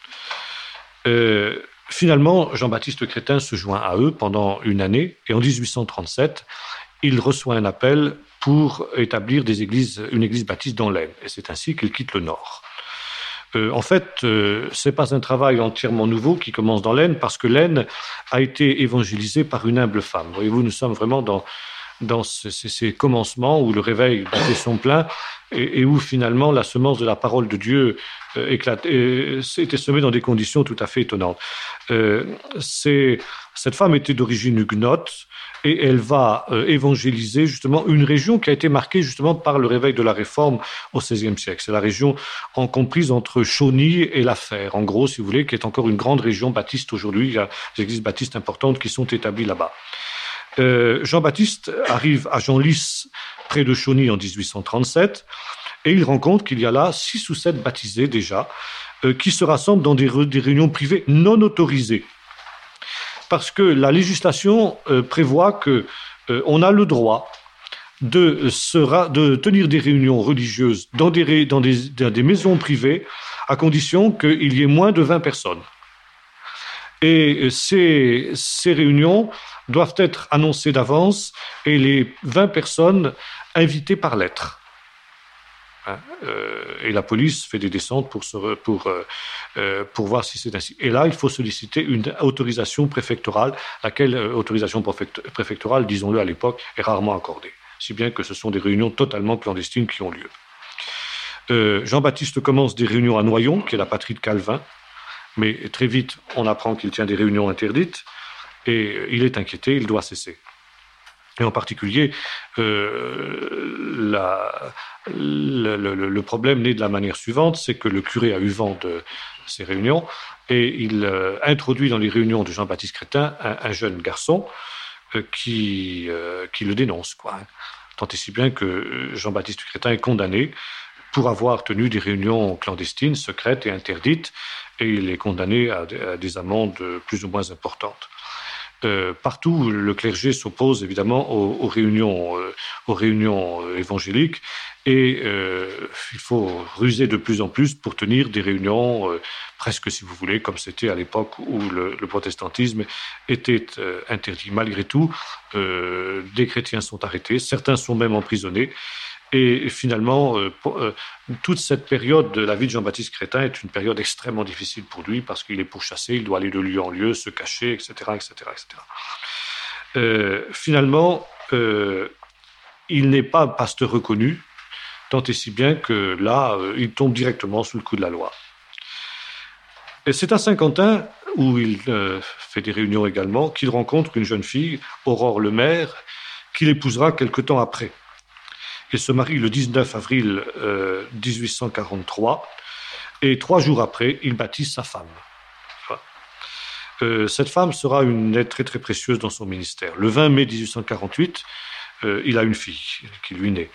Euh, finalement, Jean-Baptiste Crétin se joint à eux pendant une année, et en dix-huit cent trente-sept, il reçoit un appel pour établir des églises, une église baptiste dans l'Aisne, et c'est ainsi qu'il quitte le Nord. Euh, en fait, euh, c'est pas un travail entièrement nouveau qui commence dans l'Aisne, parce que l'Aisne a été évangélisée par une humble femme. Voyez-vous, nous sommes vraiment dans, dans ces, ces commencements où le réveil battait son plein et, et où finalement la semence de la parole de Dieu euh, éclate, euh, était semée dans des conditions tout à fait étonnantes. Euh, c'est, cette femme était d'origine huguenote, et elle va euh, évangéliser justement une région qui a été marquée justement par le réveil de la Réforme au seizième siècle. C'est la région en comprise entre Chauny et La Fère, en gros, si vous voulez, qui est encore une grande région baptiste aujourd'hui. Il y a des églises baptistes importantes qui sont établies là-bas. Euh, Jean-Baptiste arrive à Genlis, près de Chauny, en dix-huit cent trente-sept, et il rencontre qu'il y a là six ou sept baptisés déjà, euh, qui se rassemblent dans des, des réunions privées non autorisées. Parce que la législation euh, prévoit que euh, on a le droit de, se de tenir des réunions religieuses dans des, dans des, dans des maisons privées à condition qu'il y ait moins de vingt personnes. Et ces, ces réunions doivent être annoncées d'avance et les vingt personnes invitées par lettre. Hein, euh, et la police fait des descentes pour, se, pour, euh, pour voir si c'est ainsi. Et là, il faut solliciter une autorisation préfectorale, laquelle euh, autorisation préfectorale, disons-le à l'époque, est rarement accordée, si bien que ce sont des réunions totalement clandestines qui ont lieu. Euh, Jean-Baptiste commence des réunions à Noyon, qui est la patrie de Calvin, mais très vite, on apprend qu'il tient des réunions interdites, et il est inquiété, il doit cesser. Et en particulier, euh, la, le, le, le problème naît de la manière suivante, c'est que le curé a eu vent de ces réunions et il euh, introduit dans les réunions de Jean-Baptiste Crétin un, un jeune garçon euh, qui, euh, qui le dénonce, quoi. Tant et si bien que Jean-Baptiste Crétin est condamné pour avoir tenu des réunions clandestines, secrètes et interdites, et il est condamné à, à des amendes plus ou moins importantes. Euh, partout, le clergé s'oppose évidemment aux, aux réunions, euh, aux réunions euh, évangéliques, et euh, il faut ruser de plus en plus pour tenir des réunions euh, presque, si vous voulez, comme c'était à l'époque où le, le protestantisme était euh, interdit. Malgré tout, euh, des chrétiens sont arrêtés, certains sont même emprisonnés. Et finalement, euh, euh, toute cette période de la vie de Jean-Baptiste Crétin est une période extrêmement difficile pour lui parce qu'il est pourchassé, il doit aller de lieu en lieu, se cacher, et cetera, et cetera, et cetera. Euh, finalement, euh, il n'est pas pasteur reconnu, tant et si bien que là, euh, il tombe directement sous le coup de la loi. Et c'est à Saint-Quentin, où il euh, fait des réunions également, qu'il rencontre une jeune fille, Aurore Lemaire, qu'il épousera quelque temps après. Il se marie le dix-neuf avril euh, dix-huit cent quarante-trois et trois jours après, il baptise sa femme. Enfin, Euh, cette femme sera une aide très très précieuse dans son ministère. Le vingt mai dix-huit cent quarante-huit, euh, il a une fille qui lui naît.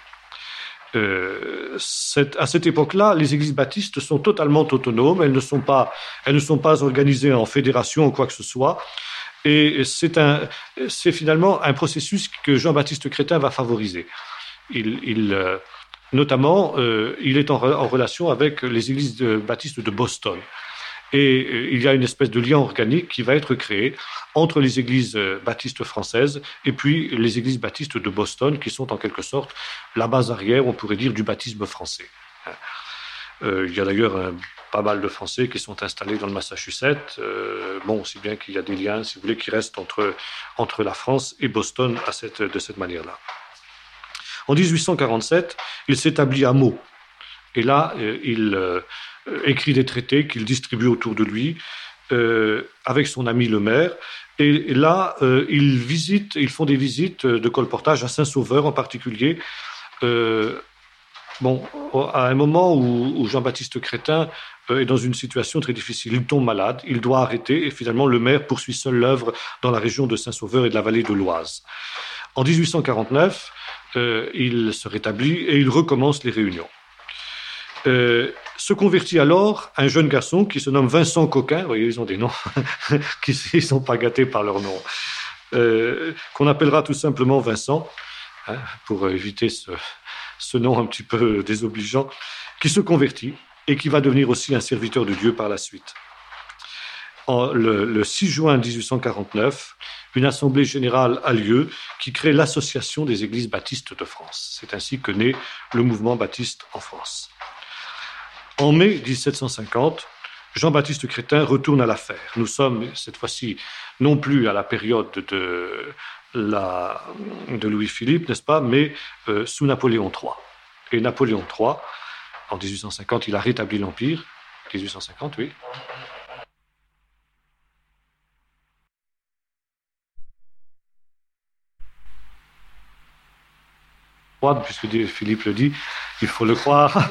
Euh, cette, à cette époque-là, les églises baptistes sont totalement autonomes, elles ne sont pas, elles ne sont pas organisées en fédération ou quoi que ce soit, et c'est, un, c'est finalement un processus que Jean-Baptiste Crétin va favoriser. Il, il, euh, notamment, euh, il est en, en relation avec les églises de, baptistes de Boston. Et euh, il y a une espèce de lien organique qui va être créé entre les églises euh, baptistes françaises et puis les églises baptistes de Boston, qui sont en quelque sorte la base arrière, on pourrait dire, du baptisme français. Euh, il y a d'ailleurs un, pas mal de Français qui sont installés dans le Massachusetts, euh, bon, aussi bien qu'il y a des liens, si vous voulez, qui restent entre, entre la France et Boston à cette, de cette manière-là. En dix-huit cent quarante-sept, il s'établit à Meaux. Et là, euh, il euh, écrit des traités qu'il distribue autour de lui euh, avec son ami le maire. Et, et là, euh, ils visitent, ils font des visites de colportage à Saint-Sauveur en particulier. Euh, bon, à un moment où, où Jean-Baptiste Crétin euh, est dans une situation très difficile, il tombe malade, il doit arrêter et finalement le maire poursuit seul l'œuvre dans la région de Saint-Sauveur et de la vallée de l'Oise. En dix-huit cent quarante-neuf, euh, il se rétablit et il recommence les réunions. Euh, se convertit alors un jeune garçon qui se nomme Vincent Coquin, vous voyez, ils ont des noms qui ne sont pas gâtés par leur nom, euh, qu'on appellera tout simplement Vincent, hein, pour éviter ce, ce nom un petit peu désobligeant, qui se convertit et qui va devenir aussi un serviteur de Dieu par la suite. En, le, le six juin dix-huit cent quarante-neuf, une assemblée générale a lieu qui crée l'Association des églises baptistes de France. C'est ainsi que naît le mouvement baptiste en France. En mai dix-sept cent cinquante, Jean-Baptiste Crétin retourne à l'affaire. Nous sommes cette fois-ci non plus à la période de, la, de Louis-Philippe, n'est-ce pas, mais euh, sous Napoléon trois. Et Napoléon trois, en dix-huit cent cinquante, il a rétabli l'Empire. dix-huit cent cinquante, oui. Puisque Philippe le dit, il faut le croire,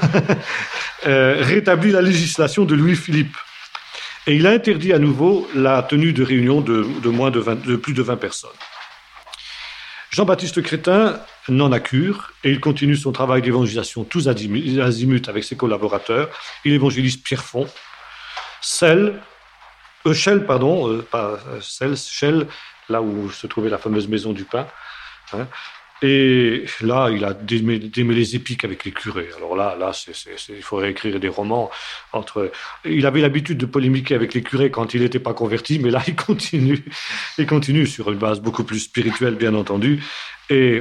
euh, rétablit la législation de Louis-Philippe. Et il a interdit à nouveau la tenue de réunions de, de, moins de, vingt, de plus de vingt personnes. Jean-Baptiste Crétin n'en a cure et il continue son travail d'évangélisation tous azimuts avec ses collaborateurs. Il évangélise Pierrefonds, Celles, euh, Chelles, pardon, euh, pas Celles, Chelles, là où se trouvait la fameuse maison du pain, hein. Et là, il a démêlé les épiques avec les curés. Alors là, là c'est, c'est, c'est, il faudrait écrire des romans. Entre... Il avait l'habitude de polémiquer avec les curés quand il n'était pas converti, mais là, il continue, il continue sur une base beaucoup plus spirituelle, bien entendu. Et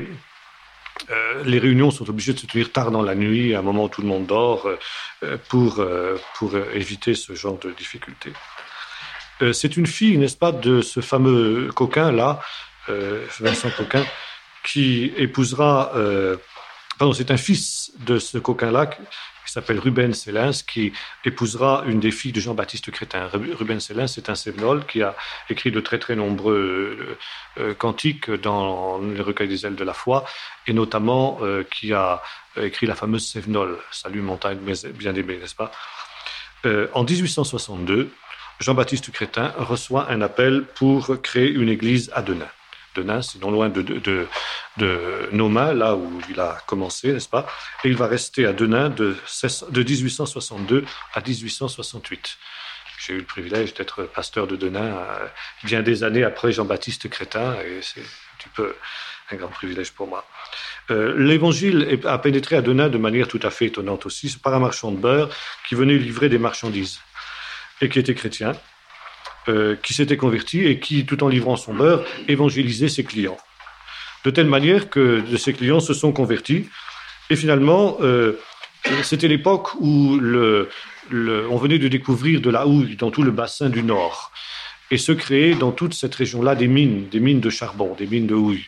euh, les réunions sont obligées de se tenir tard dans la nuit, à un moment où tout le monde dort, euh, pour, euh, pour éviter ce genre de difficultés. Euh, c'est une fille, n'est-ce pas, de ce fameux Coquin-là, euh, Vincent Coquin, qui épousera, euh, pardon, c'est un fils de ce Coquin-là, qui s'appelle Ruben Sellins, qui épousera une des filles de Jean-Baptiste Crétin. Ruben Sellins, c'est un Cévenol qui a écrit de très très nombreux euh, cantiques dans les recueils des ailes de la foi, et notamment euh, qui a écrit la fameuse Cévenole, Salut montagne bien aimée, n'est-ce pas? euh, En dix-huit cent soixante-deux, Jean-Baptiste Crétin reçoit un appel pour créer une église à Denain. Denain, c'est non loin de, de, de, de Nomain, là où il a commencé, n'est-ce pas? Et il va rester à Denain de, de dix-huit cent soixante-deux à dix-huit cent soixante-huit. J'ai eu le privilège d'être pasteur de Denain euh, bien des années après Jean-Baptiste Crétin, et c'est un petit peu un grand privilège pour moi. Euh, L'évangile a pénétré à Denain de manière tout à fait étonnante aussi, c'est par un marchand de beurre qui venait livrer des marchandises et qui était chrétien. Euh, qui s'était converti et qui, tout en livrant son beurre, évangélisait ses clients. De telle manière que de ses clients se sont convertis. Et finalement, euh, c'était l'époque où le, le, on venait de découvrir de la houille dans tout le bassin du Nord. Et se créaient dans toute cette région-là des mines, des mines de charbon, des mines de houille.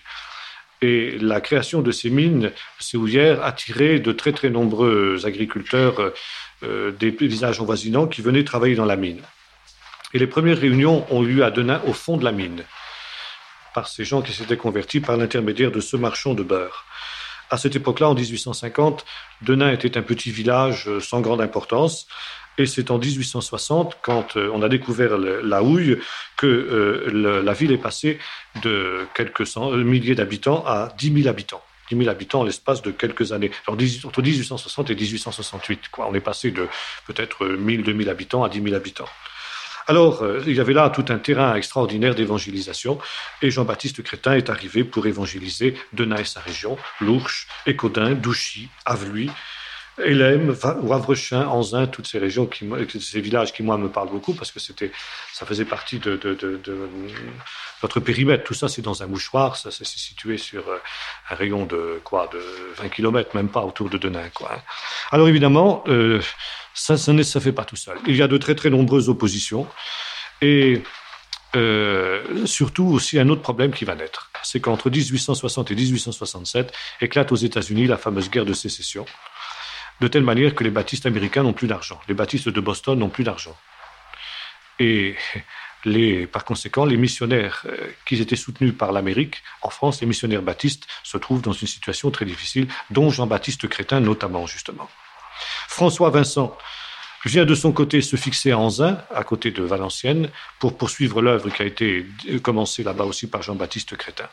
Et la création de ces mines, ces houillères, attirait de très très nombreux agriculteurs euh, des villages avoisinants qui venaient travailler dans la mine. Et les premières réunions ont eu lieu à Denain, au fond de la mine, par ces gens qui s'étaient convertis par l'intermédiaire de ce marchand de beurre. À cette époque-là, en dix-huit cent cinquante, Denain était un petit village sans grande importance, Et c'est en dix-huit cent soixante, quand euh, on a découvert le, la houille, que euh, le, la ville est passée de quelques cent, euh, milliers d'habitants à dix mille habitants. dix mille habitants en l'espace de quelques années. Alors, entre dix-huit cent soixante et dix-huit cent soixante-huit, quoi. On est passé de peut-être mille, deux mille habitants à dix mille habitants. Alors, euh, il y avait là tout un terrain extraordinaire d'évangélisation, et Jean-Baptiste Crétin est arrivé pour évangéliser Denain et sa région, Lourches, Écaudin, Douchy, Avluy, Hélène, Wavrechin, Anzin, toutes ces régions, qui, ces villages qui, moi, me parlent beaucoup, parce que c'était, ça faisait partie de, de, de, de notre périmètre. Tout ça, c'est dans un mouchoir, ça, c'est situé sur un rayon de, quoi, de vingt kilomètres, même pas autour de Denain, quoi. Alors, évidemment, euh, ça, ça ne se fait pas tout seul. Il y a de très, très nombreuses oppositions, et euh, surtout aussi un autre problème qui va naître. C'est qu'entre dix-huit cent soixante et dix-huit cent soixante-sept éclate aux États-Unis la fameuse guerre de sécession, de telle manière que les baptistes américains n'ont plus d'argent. Les baptistes de Boston n'ont plus d'argent. Et les, par conséquent, les missionnaires euh, qui étaient soutenus par l'Amérique, en France, les missionnaires baptistes se trouvent dans une situation très difficile, dont Jean-Baptiste Crétin notamment, justement. François Vincent vient de son côté se fixer à Anzin, à côté de Valenciennes, pour poursuivre l'œuvre qui a été commencée là-bas aussi par Jean-Baptiste Crétin.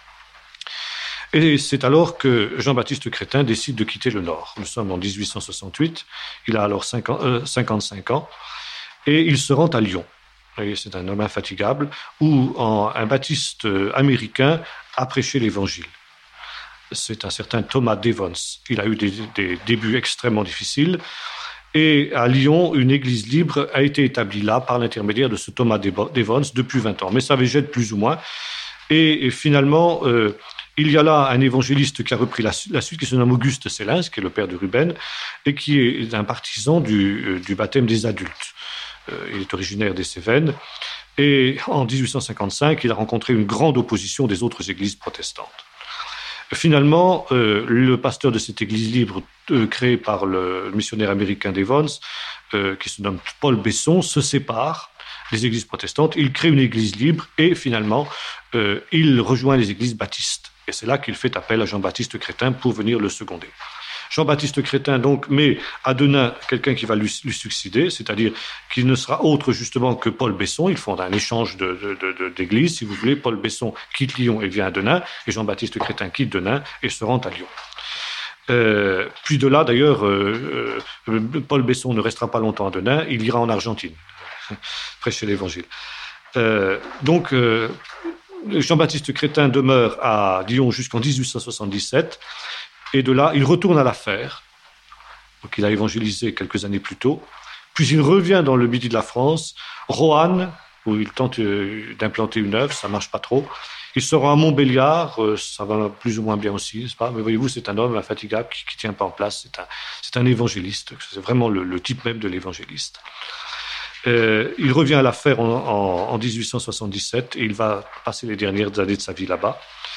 Et c'est alors que Jean-Baptiste Crétin décide de quitter le Nord. Nous sommes en dix-huit cent soixante-huit, il a alors cinquante-cinq ans, et il se rend à Lyon. Et c'est un homme infatigable, où en, un baptiste américain a prêché l'Évangile. C'est un certain Thomas Devons. Il a eu des, des débuts extrêmement difficiles, et à Lyon, une église libre a été établie là par l'intermédiaire de ce Thomas Devons depuis vingt ans. Mais ça végète plus ou moins, et, et finalement... Euh, il y a là un évangéliste qui a repris la, la suite, qui se nomme Auguste Célins, qui est le père de Ruben, et qui est un partisan du, euh, du baptême des adultes. Euh, il est originaire des Cévennes, et en dix-huit cent cinquante-cinq, il a rencontré une grande opposition des autres églises protestantes. Finalement, euh, le pasteur de cette église libre, euh, créée par le missionnaire américain Devons, euh, qui se nomme Paul Besson, se sépare des églises protestantes, il crée une église libre, et finalement, euh, il rejoint les églises baptistes. Et c'est là qu'il fait appel à Jean-Baptiste Crétin pour venir le seconder. Jean-Baptiste Crétin, donc, met à Denain quelqu'un qui va lui, lui succéder, c'est-à-dire qu'il ne sera autre, justement, que Paul Besson. Ils font un échange de, de, de, d'église, si vous voulez. Paul Besson quitte Lyon et vient à Denain, et Jean-Baptiste Crétin quitte Denain et se rend à Lyon. Euh, puis de là, d'ailleurs, euh, euh, Paul Besson ne restera pas longtemps à Denain, il ira en Argentine, prêcher l'Évangile. Euh, donc... Euh, Jean-Baptiste Crétin demeure à Lyon jusqu'en dix-huit cent soixante-dix-sept, et de là, il retourne à la Fère, donc il a évangélisé quelques années plus tôt, puis il revient dans le midi de la France, Roanne, où il tente d'implanter une œuvre, ça ne marche pas trop. Il se rend à Montbéliard, ça va plus ou moins bien aussi, n'est-ce pas? Mais voyez-vous, c'est un homme infatigable qui ne tient pas en place, c'est un, c'est un évangéliste, c'est vraiment le, le type même de l'évangéliste. Euh, il revient à la Fère en, en, en dix-huit cent soixante-dix-sept et il va passer les dernières années de sa vie là-bas.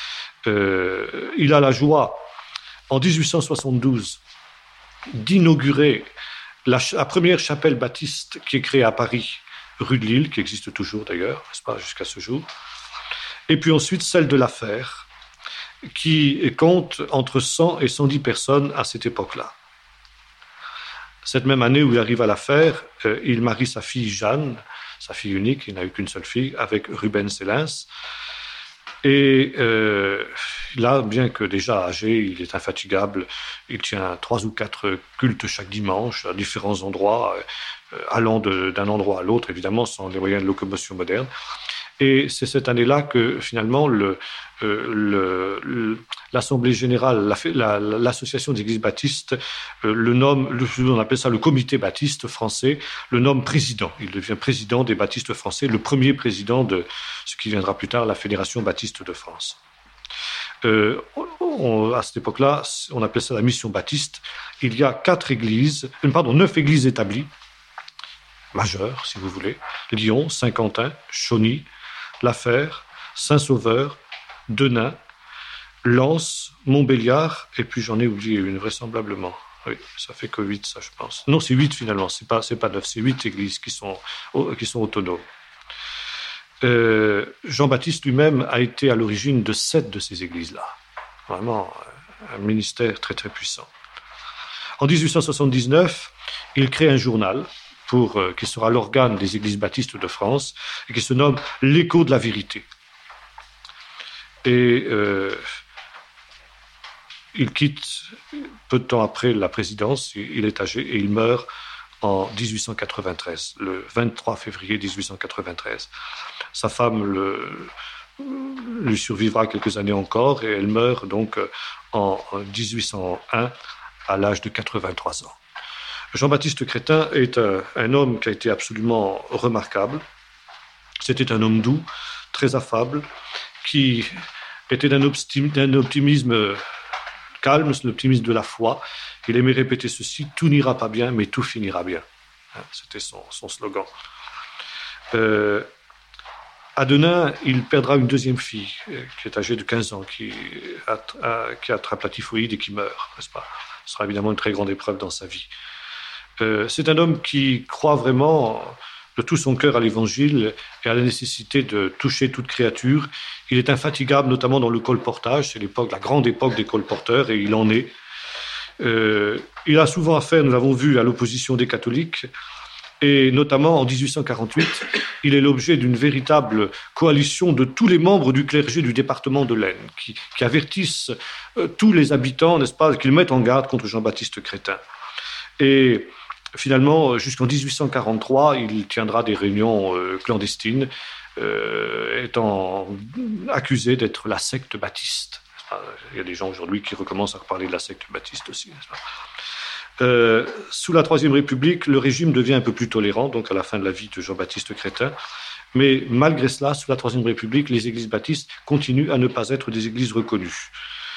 Euh, il a la joie, en dix-huit cent soixante-douze, d'inaugurer la, la première chapelle baptiste qui est créée à Paris, rue de Lille, qui existe toujours d'ailleurs, n'est-ce pas, jusqu'à ce jour. Et puis ensuite celle de la Fère, qui compte entre cent et cent dix personnes à cette époque-là. Cette même année où il arrive à la Fère, euh, il marie sa fille Jeanne, sa fille unique, il n'a eu qu'une seule fille, avec Ruben Célins. Et euh, là, bien que déjà âgé, il est infatigable. Il tient trois ou quatre cultes chaque dimanche à différents endroits, euh, allant de, d'un endroit à l'autre, évidemment, sans les moyens de locomotion modernes. Et c'est cette année-là que finalement le, euh, le, le, l'Assemblée générale, la, la, l'association des églises baptistes, euh, le nomme, le, on appelle ça le comité baptiste français, le nomme président. Il devient président des baptistes français, le premier président de ce qui viendra plus tard, la Fédération baptiste de France. Euh, on, à cette époque-là, on appelle ça la mission baptiste. Il y a quatre églises, pardon, neuf églises établies, majeures, si vous voulez: Lyon, Saint-Quentin, Chauny, La Fère, Saint-Sauveur, Denain, Lens, Montbéliard, et puis j'en ai oublié une, vraisemblablement. Oui, ça fait que huit, ça, je pense. Non, c'est huit finalement, c'est pas, c'est pas neuf, c'est huit églises qui sont, qui sont autonomes. Euh, Jean-Baptiste lui-même a été à l'origine de sept de ces églises-là. Vraiment, un ministère très très puissant. En dix-huit cent soixante-dix-neuf, il crée un journal pour, euh, qui sera l'organe des églises baptistes de France, et qui se nomme l'Écho de la vérité. Et euh, il quitte peu de temps après la présidence, il est âgé et il meurt en dix-huit cent quatre-vingt-treize, le vingt-trois février dix-huit cent quatre-vingt-treize. Sa femme le, lui survivra quelques années encore et elle meurt donc en dix-huit cent un à l'âge de quatre-vingt-trois ans. Jean-Baptiste Crétin est un, un homme qui a été absolument remarquable. C'était un homme doux, très affable, qui était d'un, optim, d'un optimisme calme, l'optimisme de la foi. Il aimait répéter ceci: tout n'ira pas bien, mais tout finira bien. C'était son, son slogan. Euh, à Denain, il perdra une deuxième fille, qui est âgée de quinze ans, qui, a, a, qui attrape la typhoïde et qui meurt, n'est-ce pas? Ce sera évidemment une très grande épreuve dans sa vie. Euh, c'est un homme qui croit vraiment de tout son cœur à l'Évangile et à la nécessité de toucher toute créature. Il est infatigable, notamment dans le colportage. C'est l'époque, la grande époque des colporteurs, et il en est. Euh, il a souvent affaire, nous l'avons vu, à l'opposition des catholiques, et notamment en dix-huit cent quarante-huit, il est l'objet d'une véritable coalition de tous les membres du clergé du département de l'Aisne, qui, qui avertissent euh, tous les habitants, n'est-ce pas, qu'ils mettent en garde contre Jean-Baptiste Crétin. Et finalement, jusqu'en dix-huit cent quarante-trois, il tiendra des réunions euh, clandestines, euh, étant accusé d'être la secte baptiste. Il y a des gens aujourd'hui qui recommencent à reparler de la secte baptiste aussi, n'est-ce pas? Euh, sous la Troisième République, le régime devient un peu plus tolérant, donc à la fin de la vie de Jean-Baptiste Crétin. Mais malgré cela, sous la Troisième République, les églises baptistes continuent à ne pas être des églises reconnues.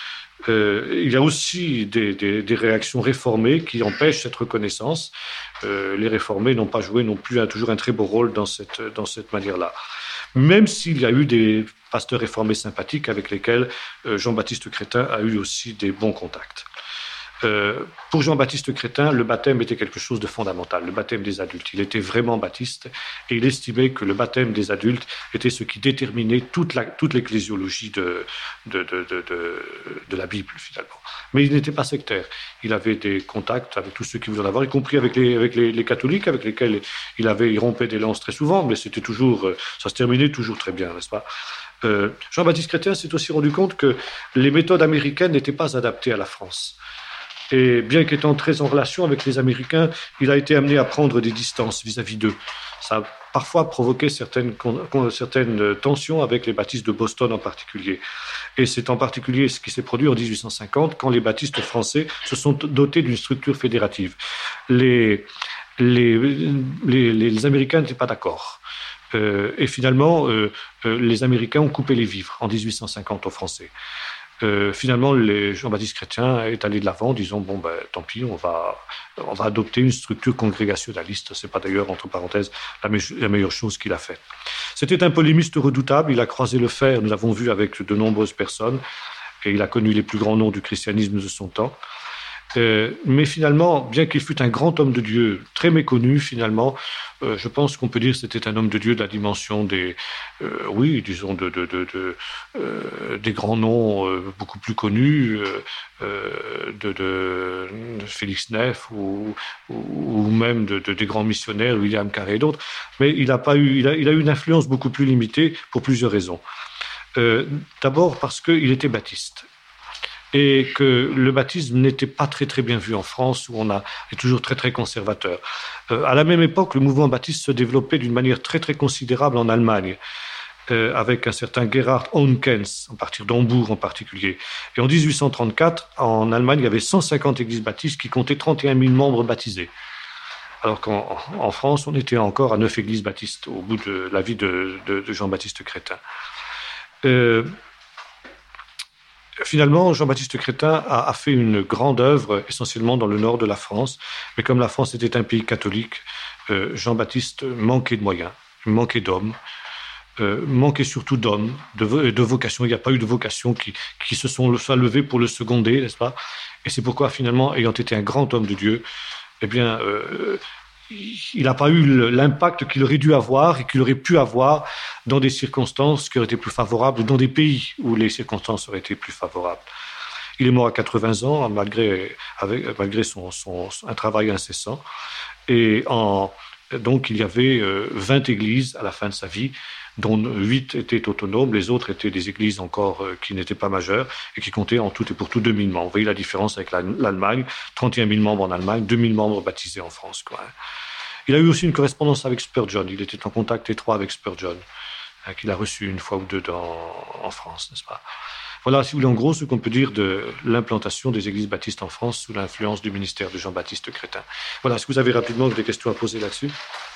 Euh, il y a aussi des, des, des réactions réformées qui empêchent cette reconnaissance. Euh, les réformés n'ont pas joué non plus un, toujours un très beau rôle dans cette, dans cette manière-là. Même s'il y a eu des pasteurs réformés sympathiques avec lesquels euh, Jean-Baptiste Crétin a eu aussi des bons contacts. Euh, pour Jean-Baptiste Crétin, le baptême était quelque chose de fondamental, le baptême des adultes. Il était vraiment baptiste et il estimait que le baptême des adultes était ce qui déterminait toute, la, toute l'ecclésiologie de, de, de, de, de, de la Bible, finalement. Mais il n'était pas sectaire. Il avait des contacts avec tous ceux qui voulaient en avoir, y compris avec les, avec les, les catholiques, avec lesquels il, avait, il rompait des lances très souvent, mais c'était toujours, ça se terminait toujours très bien, n'est-ce pas? Euh, Jean-Baptiste Crétin s'est aussi rendu compte que les méthodes américaines n'étaient pas adaptées à la France. Et bien qu'étant très en relation avec les Américains, il a été amené à prendre des distances vis-à-vis d'eux. Ça a parfois provoqué certaines, certaines tensions avec les baptistes de Boston en particulier. Et c'est en particulier ce qui s'est produit en dix-huit cent cinquante, quand les baptistes français se sont dotés d'une structure fédérative. Les, les, les, les Américains n'étaient pas d'accord. Euh, et finalement, euh, euh, les Américains ont coupé les vivres en dix-huit cent cinquante aux Français. Euh, finalement, les Jean-Baptiste Crétin est allé de l'avant, disant bon ben tant pis, on va on va adopter une structure congrégationaliste. C'est pas d'ailleurs entre parenthèses la, me- la meilleure chose qu'il a faite. C'était un polémiste redoutable. Il a croisé le fer. Nous l'avons vu avec de nombreuses personnes, et il a connu les plus grands noms du christianisme de son temps. Euh, mais finalement, bien qu'il fût un grand homme de Dieu, très méconnu finalement, euh, je pense qu'on peut dire que c'était un homme de Dieu de la dimension des, euh, oui, disons, de, de, de, de, euh, des grands noms euh, beaucoup plus connus, euh, de, de, de Félix Neff ou, ou, ou même de, de, des grands missionnaires, William Carey et d'autres. Mais il a, pas eu, il, a, il a eu une influence beaucoup plus limitée pour plusieurs raisons. Euh, d'abord parce qu'il était baptiste. Et que le baptisme n'était pas très très bien vu en France, où on a, est toujours très très conservateur. Euh, à la même époque, le mouvement baptiste se développait d'une manière très très considérable en Allemagne, euh, avec un certain Gerhard Onkens, à partir d'Hambourg en particulier. Et en dix-huit cent trente-quatre, en Allemagne, il y avait cent cinquante églises baptistes qui comptaient trente et un mille membres baptisés. Alors qu'en en France, on était encore à neuf églises baptistes au bout de la vie de, de, de Jean-Baptiste Crétin. Euh, Finalement, Jean-Baptiste Crétin a, a fait une grande œuvre, essentiellement dans le nord de la France. Mais comme la France était un pays catholique, euh, Jean-Baptiste manquait de moyens, manquait d'hommes, euh, manquait surtout d'hommes, de, de vocations. Il n'y a pas eu de vocations qui, qui se sont soit levées pour le seconder, n'est-ce pas? Et c'est pourquoi, finalement, ayant été un grand homme de Dieu, eh bien, euh, il n'a pas eu l'impact qu'il aurait dû avoir et qu'il aurait pu avoir dans des circonstances qui auraient été plus favorables, dans des pays où les circonstances auraient été plus favorables. Il est mort à quatre-vingts ans, malgré, avec, malgré son, son, un travail incessant. Et en Donc il y avait euh, vingt églises à la fin de sa vie, dont huit étaient autonomes, les autres étaient des églises encore euh, qui n'étaient pas majeures et qui comptaient en tout et pour tout deux mille membres. Vous voyez la différence avec l'Allemagne, trente et un mille membres en Allemagne, deux mille membres baptisés en France, quoi. Il a eu aussi une correspondance avec Spurgeon, il était en contact étroit avec Spurgeon, hein, qu'il a reçu une fois ou deux dans, en France, n'est-ce pas? Voilà, si vous voulez, en gros, ce qu'on peut dire de l'implantation des églises baptistes en France sous l'influence du ministère de Jean-Baptiste Crétin. Voilà, est-ce que vous avez rapidement des questions à poser là-dessus?